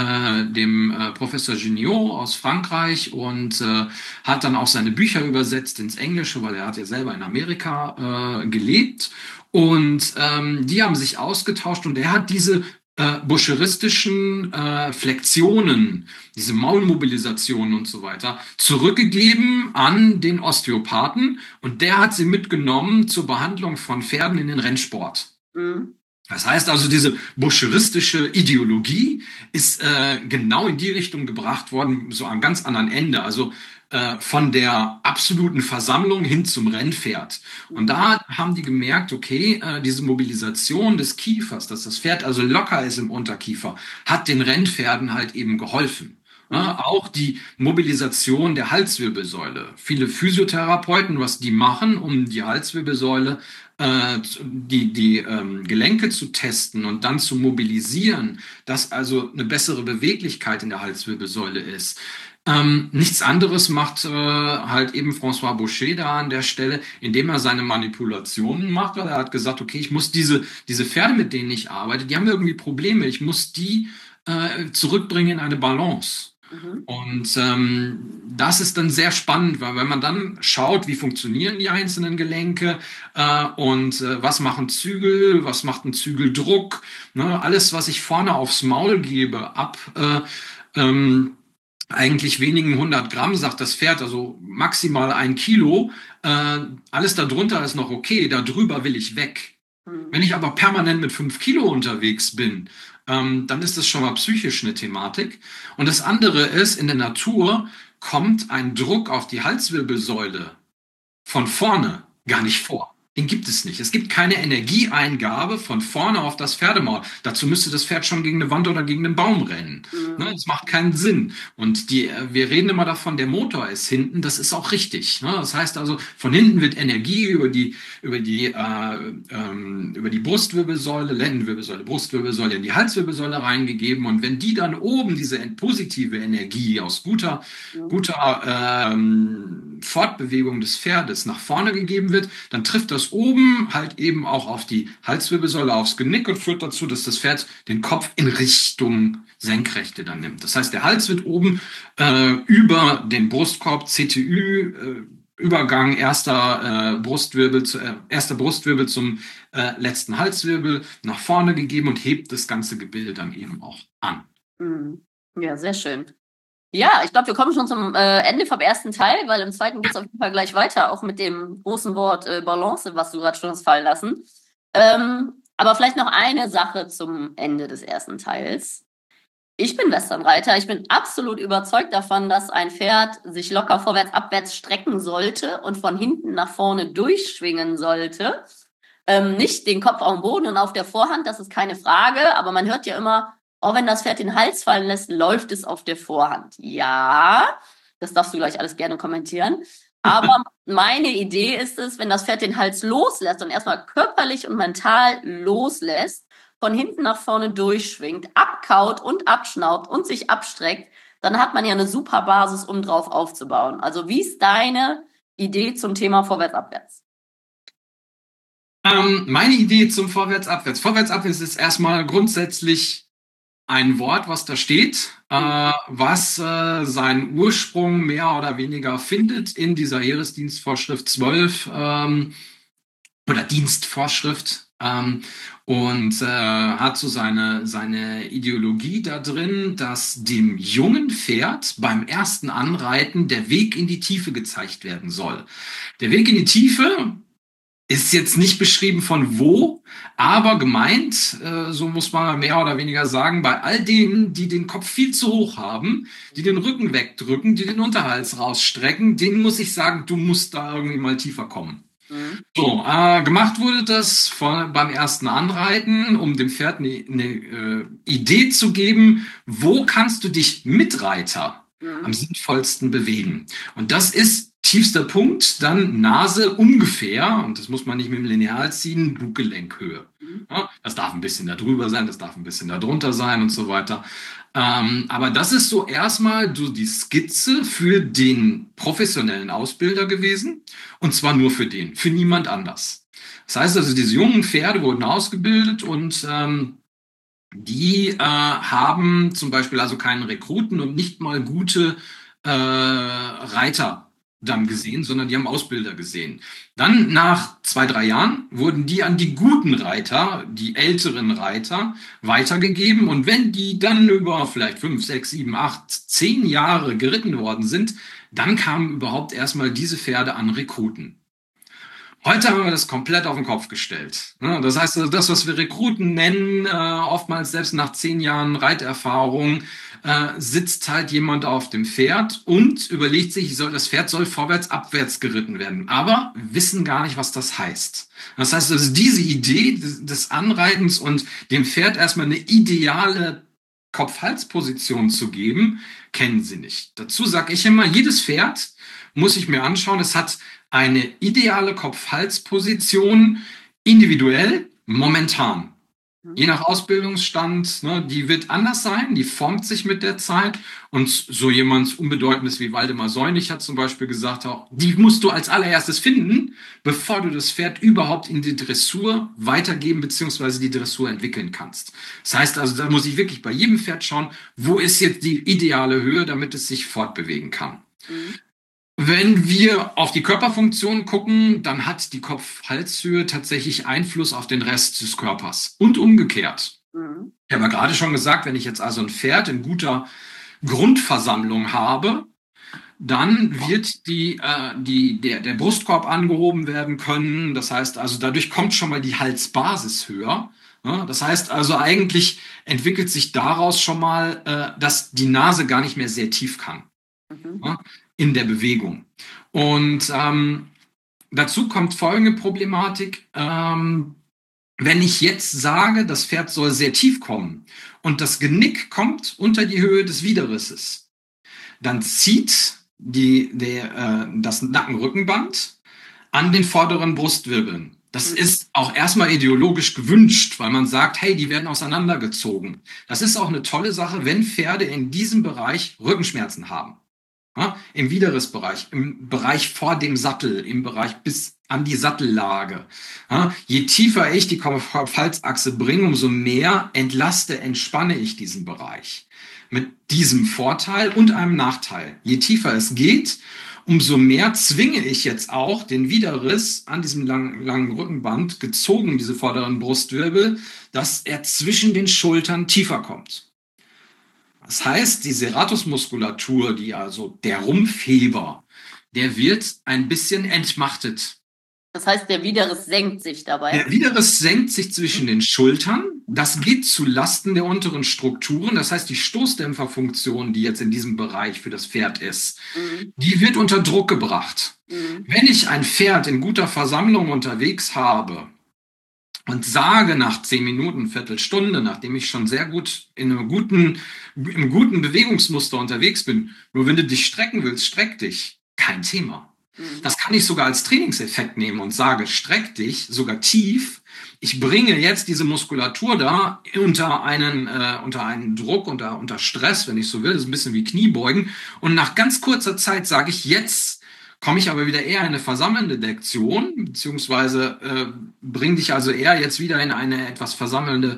dem Professor Gignot aus Frankreich und hat dann auch seine Bücher übersetzt ins Englische, weil er hat ja selber in Amerika gelebt. Und die haben sich ausgetauscht und er hat diese boucheristischen Flexionen, diese Maulmobilisationen und so weiter, zurückgegeben an den Osteopathen und der hat sie mitgenommen zur Behandlung von Pferden in den Rennsport. Mhm. Das heißt also, diese boucheristische Ideologie ist genau in die Richtung gebracht worden, so am ganz anderen Ende. Also von der absoluten Versammlung hin zum Rennpferd. Und Mhm. da haben die gemerkt, okay, diese Mobilisation des Kiefers, dass das Pferd also locker ist im Unterkiefer, hat den Rennpferden halt eben geholfen. Mhm. Ja, auch die Mobilisation der Halswirbelsäule. Viele Physiotherapeuten, was die machen, um die Halswirbelsäule die Gelenke zu testen und dann zu mobilisieren, dass also eine bessere Beweglichkeit in der Halswirbelsäule ist. Nichts anderes macht halt eben François Boucher da an der Stelle, indem er seine Manipulationen macht, weil er hat gesagt, okay, ich muss diese Pferde, mit denen ich arbeite, die haben irgendwie Probleme, ich muss die zurückbringen in eine Balance. Mhm. Und das ist dann sehr spannend, weil wenn man dann schaut, wie funktionieren die einzelnen Gelenke und was machen Zügel, was macht ein Zügeldruck, ne, alles, was ich vorne aufs Maul gebe, ab eigentlich wenigen 100 Gramm, sagt das Pferd, also maximal 1 Kilo, alles darunter ist noch okay, darüber will ich weg. Mhm. Wenn ich aber permanent mit 5 Kilo unterwegs bin, dann ist das schon mal psychisch eine Thematik. Und das andere ist, in der Natur kommt ein Druck auf die Halswirbelsäule von vorne gar nicht vor. Den gibt es nicht. Es gibt keine Energieeingabe von vorne auf das Pferdemaul. Dazu müsste das Pferd schon gegen eine Wand oder gegen einen Baum rennen. Ne, das macht keinen Sinn. Und wir reden immer davon, der Motor ist hinten. Das ist auch richtig. Ne? Das heißt also, von hinten wird Energie über die Brustwirbelsäule, Lendenwirbelsäule, Brustwirbelsäule in die Halswirbelsäule reingegeben. Und wenn die dann oben diese positive Energie aus guter Fortbewegung des Pferdes nach vorne gegeben wird, dann trifft das oben halt eben auch auf die Halswirbelsäule, aufs Genick und führt dazu, dass das Pferd den Kopf in Richtung Senkrechte dann nimmt. Das heißt, der Hals wird oben über den Brustkorb, CTÜ, Übergang erster Brustwirbel zum letzten Halswirbel nach vorne gegeben und hebt das ganze Gebilde dann eben auch an. Ja, sehr schön. Ja, ich glaube, wir kommen schon zum Ende vom ersten Teil, weil im zweiten geht es auf jeden Fall gleich weiter, auch mit dem großen Wort Balance, was du gerade schon hast fallen lassen. Aber vielleicht noch eine Sache zum Ende des ersten Teils. Ich bin Westernreiter. Ich bin absolut überzeugt davon, dass ein Pferd sich locker vorwärts, abwärts strecken sollte und von hinten nach vorne durchschwingen sollte. Nicht den Kopf auf dem Boden und auf der Vorhand, das ist keine Frage, aber man hört ja immer, oh, wenn das Pferd den Hals fallen lässt, läuft es auf der Vorhand. Ja, das darfst du gleich alles gerne kommentieren. Aber meine Idee ist es, wenn das Pferd den Hals loslässt und erstmal körperlich und mental loslässt, von hinten nach vorne durchschwingt, abkaut und abschnaubt und sich abstreckt, dann hat man ja eine super Basis, um drauf aufzubauen. Also wie ist deine Idee zum Thema Vorwärts-Abwärts? Meine Idee zum Vorwärts-Abwärts. Vorwärts-Abwärts ist erstmal grundsätzlich ein Wort, was da steht, was seinen Ursprung mehr oder weniger findet in dieser Heeresdienstvorschrift 12 oder Dienstvorschrift und hat so seine Ideologie da drin, dass dem jungen Pferd beim ersten Anreiten der Weg in die Tiefe gezeigt werden soll. Der Weg in die Tiefe ist jetzt nicht beschrieben von wo, aber gemeint, so muss man mehr oder weniger sagen, bei all denen, die den Kopf viel zu hoch haben, die den Rücken wegdrücken, die den Unterhals rausstrecken, denen muss ich sagen, du musst da irgendwie mal tiefer kommen. So, gemacht wurde das beim ersten Anreiten, um dem Pferd eine Idee zu geben, wo kannst du dich mit Reiter am sinnvollsten bewegen. Und das ist tiefster Punkt, dann Nase ungefähr, und das muss man nicht mit dem Lineal ziehen, Buggelenkhöhe. Ja, das darf ein bisschen da drüber sein, das darf ein bisschen da drunter sein und so weiter. Aber das ist so erstmal so die Skizze für den professionellen Ausbilder gewesen, und zwar nur für den, für niemand anders. Das heißt also, diese jungen Pferde wurden ausgebildet und die haben zum Beispiel also keinen Rekruten und nicht mal gute Reiter dann gesehen, sondern die haben Ausbilder gesehen. Dann nach 2-3 Jahren wurden die an die guten Reiter, die älteren Reiter, weitergegeben. Und wenn die dann über vielleicht 5, 6, 7, 8, 10 Jahre geritten worden sind, dann kamen überhaupt erstmal diese Pferde an Rekruten. Heute haben wir das komplett auf den Kopf gestellt. Das heißt, also das, was wir Rekruten nennen, oftmals selbst nach 10 Jahren Reiterfahrung, sitzt halt jemand auf dem Pferd und überlegt sich, das Pferd soll vorwärts, abwärts geritten werden, aber wissen gar nicht, was das heißt. Das heißt, also diese Idee des Anreitens und dem Pferd erstmal eine ideale Kopf-Hals-Position zu geben, kennen sie nicht. Dazu sage ich immer, jedes Pferd muss ich mir anschauen, es hat eine ideale Kopf-Hals-Position, individuell, momentan. Je nach Ausbildungsstand, ne, die wird anders sein, die formt sich mit der Zeit. Und so jemand Unbedeutendes wie Waldemar Seunig hat zum Beispiel gesagt, auch, die musst du als allererstes finden, bevor du das Pferd überhaupt in die Dressur weitergeben bzw. die Dressur entwickeln kannst. Das heißt also, da muss ich wirklich bei jedem Pferd schauen, wo ist jetzt die ideale Höhe, damit es sich fortbewegen kann. Wenn wir auf die Körperfunktion gucken, dann hat die Kopf-Halshöhe tatsächlich Einfluss auf den Rest des Körpers und umgekehrt. Ich habe ja gerade schon gesagt, wenn ich jetzt also ein Pferd in guter Grundversammlung habe, dann wird der Brustkorb angehoben werden können. Das heißt also, dadurch kommt schon mal die Halsbasis höher. Das heißt also, eigentlich entwickelt sich daraus schon mal, dass die Nase gar nicht mehr sehr tief kann. In der Bewegung. Und dazu kommt folgende Problematik. Wenn ich jetzt sage, das Pferd soll sehr tief kommen und das Genick kommt unter die Höhe des Widerrisses, dann zieht das Nackenrückenband an den vorderen Brustwirbeln. Das ist auch erstmal ideologisch gewünscht, weil man sagt, hey, die werden auseinandergezogen. Das ist auch eine tolle Sache, wenn Pferde in diesem Bereich Rückenschmerzen haben. Ja, im Widerrissbereich, im Bereich vor dem Sattel, im Bereich bis an die Sattellage. Ja, je tiefer ich die Kopf-Hals-Achse bringe, umso mehr entspanne ich diesen Bereich. Mit diesem Vorteil und einem Nachteil. Je tiefer es geht, umso mehr zwinge ich jetzt auch den Widerriss an diesem langen Rückenband, gezogen diese vorderen Brustwirbel, dass er zwischen den Schultern tiefer kommt. Das heißt, die Serratusmuskulatur, also der Rumpfheber, der wird ein bisschen entmachtet. Das heißt, der Widerriss senkt sich dabei. Der Widerriss senkt sich zwischen den Schultern. Das geht zu Lasten der unteren Strukturen. Das heißt, die Stoßdämpferfunktion, die jetzt in diesem Bereich für das Pferd ist, die wird unter Druck gebracht. Wenn ich ein Pferd in guter Versammlung unterwegs habe und sage nach 10 Minuten, Viertelstunde, nachdem ich schon sehr gut im guten Bewegungsmuster unterwegs bin, nur wenn du dich strecken willst, streck dich. Kein Thema. Das kann ich sogar als Trainingseffekt nehmen und sage, streck dich, sogar tief. Ich bringe jetzt diese Muskulatur da unter einen Druck, unter Stress, wenn ich so will. Das ist ein bisschen wie Kniebeugen. Und nach ganz kurzer Zeit sage ich, jetzt komme ich aber wieder eher in eine versammelnde Lektion, beziehungsweise bringe dich also eher jetzt wieder in eine etwas versammelnde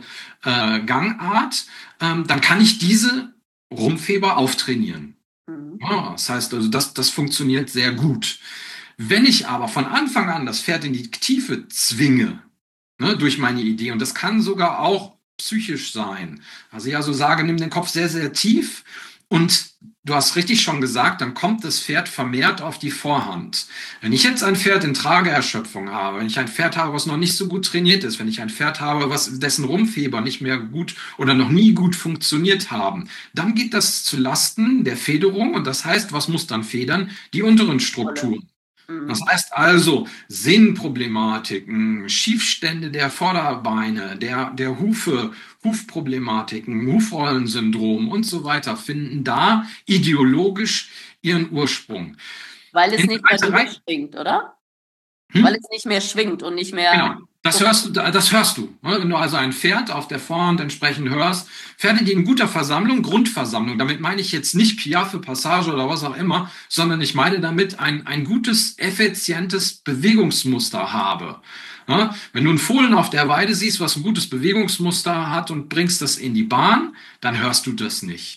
Gangart. Dann kann ich diese Rumpfheber auftrainieren. Ja, das heißt also, das funktioniert sehr gut. Wenn ich aber von Anfang an das Pferd in die Tiefe zwinge, durch meine Idee, und das kann sogar auch psychisch sein, also ich also sage, nimm den Kopf sehr, sehr tief und du hast richtig schon gesagt, dann kommt das Pferd vermehrt auf die Vorhand. Wenn ich jetzt ein Pferd in Trageerschöpfung habe, wenn ich ein Pferd habe, was noch nicht so gut trainiert ist, wenn ich ein Pferd habe, dessen Rumpfheber nicht mehr gut oder noch nie gut funktioniert haben, dann geht das zu Lasten der Federung und das heißt, was muss dann federn? Die unteren Strukturen. Das heißt also, Sehnenproblematiken, Schiefstände der Vorderbeine, der Hufe, Hufproblematiken, Hufrollensyndrom und so weiter finden da ideologisch ihren Ursprung. Weil es nicht mehr durchschwingt, oder? Weil es nicht mehr schwingt und nicht mehr... Genau, das hörst du. Wenn du also ein Pferd auf der Vorhand entsprechend hörst, Pferde, die in guter Versammlung, Grundversammlung, damit meine ich jetzt nicht Piaffe, Passage oder was auch immer, sondern ich meine damit ein gutes, effizientes Bewegungsmuster habe. Ja, wenn du einen Fohlen auf der Weide siehst, was ein gutes Bewegungsmuster hat und bringst das in die Bahn, dann hörst du das nicht.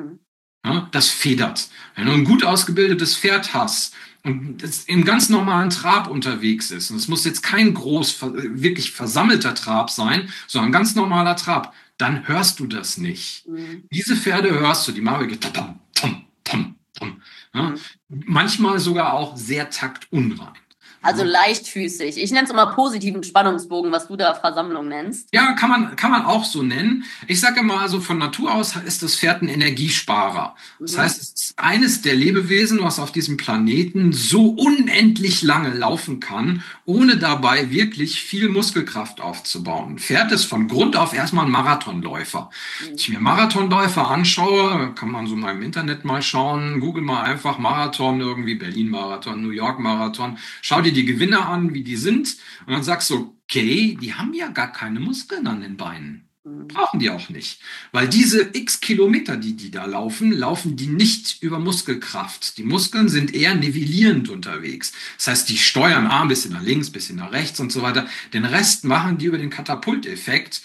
Ja, das federt. Wenn du ein gut ausgebildetes Pferd hast und das im ganz normalen Trab unterwegs ist, und es muss jetzt kein wirklich versammelter Trab sein, sondern ein ganz normaler Trab, dann hörst du das nicht. Diese Pferde hörst du, die machen wirklich tom, tom, tom, tom. Ja, manchmal sogar auch sehr taktunrein. Also leichtfüßig. Ich nenne es immer positiven Spannungsbogen, was du da Versammlung nennst. Ja, kann man auch so nennen. Ich sage immer, also von Natur aus ist das Pferd ein Energiesparer. Das heißt, es ist eines der Lebewesen, was auf diesem Planeten so unendlich lange laufen kann, ohne dabei wirklich viel Muskelkraft aufzubauen. Ein Pferd ist von Grund auf erstmal ein Marathonläufer. Wenn ich mir Marathonläufer anschaue, kann man so mal im Internet mal schauen, google mal einfach Marathon, irgendwie Berlin-Marathon, New York-Marathon, schau dir die Gewinner an, wie die sind, und dann sagst du, okay, die haben ja gar keine Muskeln an den Beinen. Brauchen die auch nicht. Weil diese x Kilometer, die da laufen die nicht über Muskelkraft. Die Muskeln sind eher nivellierend unterwegs. Das heißt, die steuern ein bisschen nach links, bisschen nach rechts und so weiter. Den Rest machen die über den Katapulteffekt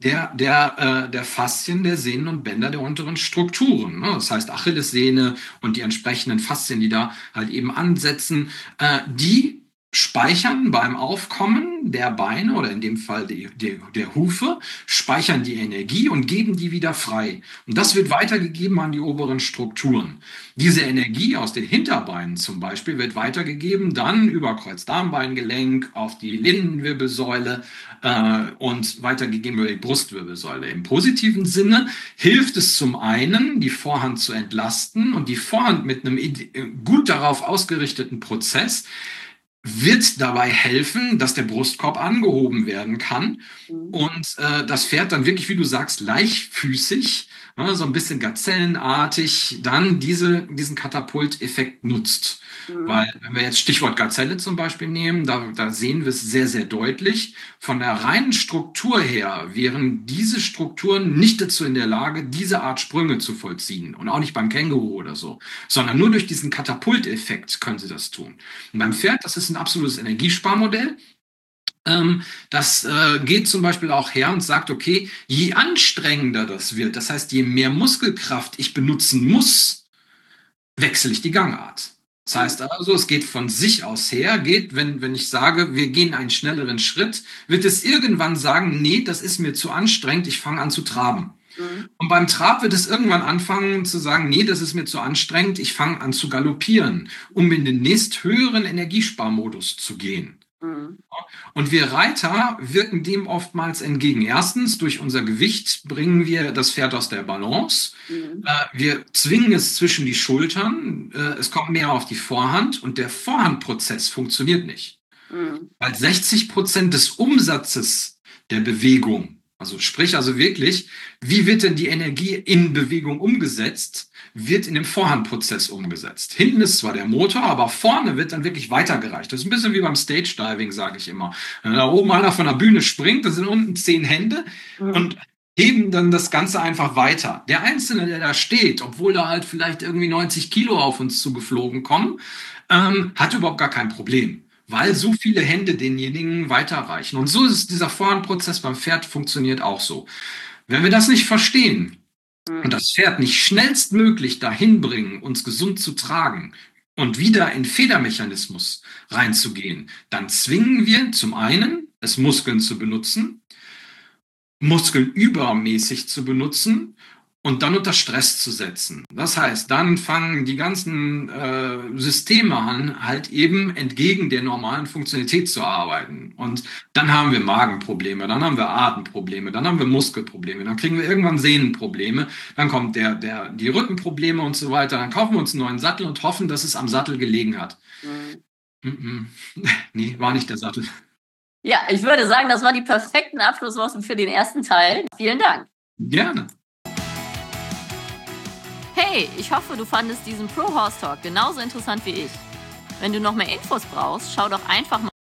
der Faszien, der Sehnen und Bänder der unteren Strukturen. Das heißt, Achillessehne und die entsprechenden Faszien, die da halt eben ansetzen, die speichern beim Aufkommen der Beine oder in dem Fall der Hufe, speichern die Energie und geben die wieder frei. Und das wird weitergegeben an die oberen Strukturen. Diese Energie aus den Hinterbeinen zum Beispiel wird weitergegeben dann über Kreuzdarmbeingelenk auf die Lendenwirbelsäule und weitergegeben über die Brustwirbelsäule. Im positiven Sinne hilft es zum einen, die Vorhand zu entlasten und die Vorhand mit einem gut darauf ausgerichteten Prozess wird dabei helfen, dass der Brustkorb angehoben werden kann Mhm. und das Pferd dann wirklich, wie du sagst, leichtfüßig, so ein bisschen gazellenartig, dann diesen Katapulteffekt nutzt. Mhm. Weil, wenn wir jetzt Stichwort Gazelle zum Beispiel nehmen, da sehen wir es sehr, sehr deutlich. Von der reinen Struktur her wären diese Strukturen nicht dazu in der Lage, diese Art Sprünge zu vollziehen. Und auch nicht beim Känguru oder so, sondern nur durch diesen Katapulteffekt können sie das tun. Und beim Mhm. Pferd, das ist ein absolutes Energiesparmodell. Das geht zum Beispiel auch her und sagt, okay, je anstrengender das wird, das heißt, je mehr Muskelkraft ich benutzen muss, wechsle ich die Gangart. Das Mhm. heißt also, es geht von sich aus her, wenn ich sage, wir gehen einen schnelleren Schritt, wird es irgendwann sagen, nee, das ist mir zu anstrengend, ich fange an zu traben. Mhm. Und beim Trab wird es irgendwann anfangen zu sagen, nee, das ist mir zu anstrengend, ich fange an zu galoppieren, um in den nächsthöheren Energiesparmodus zu gehen. Mhm. Und wir Reiter wirken dem oftmals entgegen. Erstens, durch unser Gewicht bringen wir das Pferd aus der Balance. Mhm. Wir zwingen es zwischen die Schultern. Es kommt mehr auf die Vorhand und der Vorhandprozess funktioniert nicht. Mhm. Weil 60% des Umsatzes der Bewegung, also sprich also wirklich, wie wird denn die Energie in Bewegung umgesetzt, wird in dem Vorhandprozess umgesetzt. Hinten ist zwar der Motor, aber vorne wird dann wirklich weitergereicht. Das ist ein bisschen wie beim Stage Diving, sage ich immer. Wenn da oben einer von der Bühne springt, da sind unten 10 Hände Mhm. und heben dann das Ganze einfach weiter. Der Einzelne, der da steht, obwohl da halt vielleicht irgendwie 90 Kilo auf uns zugeflogen kommen, hat überhaupt gar kein Problem, weil so viele Hände denjenigen weiterreichen. Und so ist dieser Vorhandprozess beim Pferd funktioniert auch so. Wenn wir das nicht verstehen und Mhm. das Pferd nicht schnellstmöglich dahin bringen, uns gesund zu tragen und wieder in Federmechanismus reinzugehen, dann zwingen wir zum einen, es Muskeln zu benutzen, Muskeln übermäßig zu benutzen und dann unter Stress zu setzen. Das heißt, dann fangen die ganzen Systeme an, halt eben entgegen der normalen Funktionalität zu arbeiten. Und dann haben wir Magenprobleme, dann haben wir Atemprobleme, dann haben wir Muskelprobleme, dann kriegen wir irgendwann Sehnenprobleme, dann kommt die Rückenprobleme und so weiter. Dann kaufen wir uns einen neuen Sattel und hoffen, dass es am Sattel gelegen hat. Mhm. Mm-mm. Nee, war nicht der Sattel. Ja, ich würde sagen, das war die perfekten Abschlussworte für den ersten Teil. Vielen Dank. Gerne. Hey, ich hoffe, du fandest diesen Pro Horse Talk genauso interessant wie ich. Wenn du noch mehr Infos brauchst, schau doch einfach mal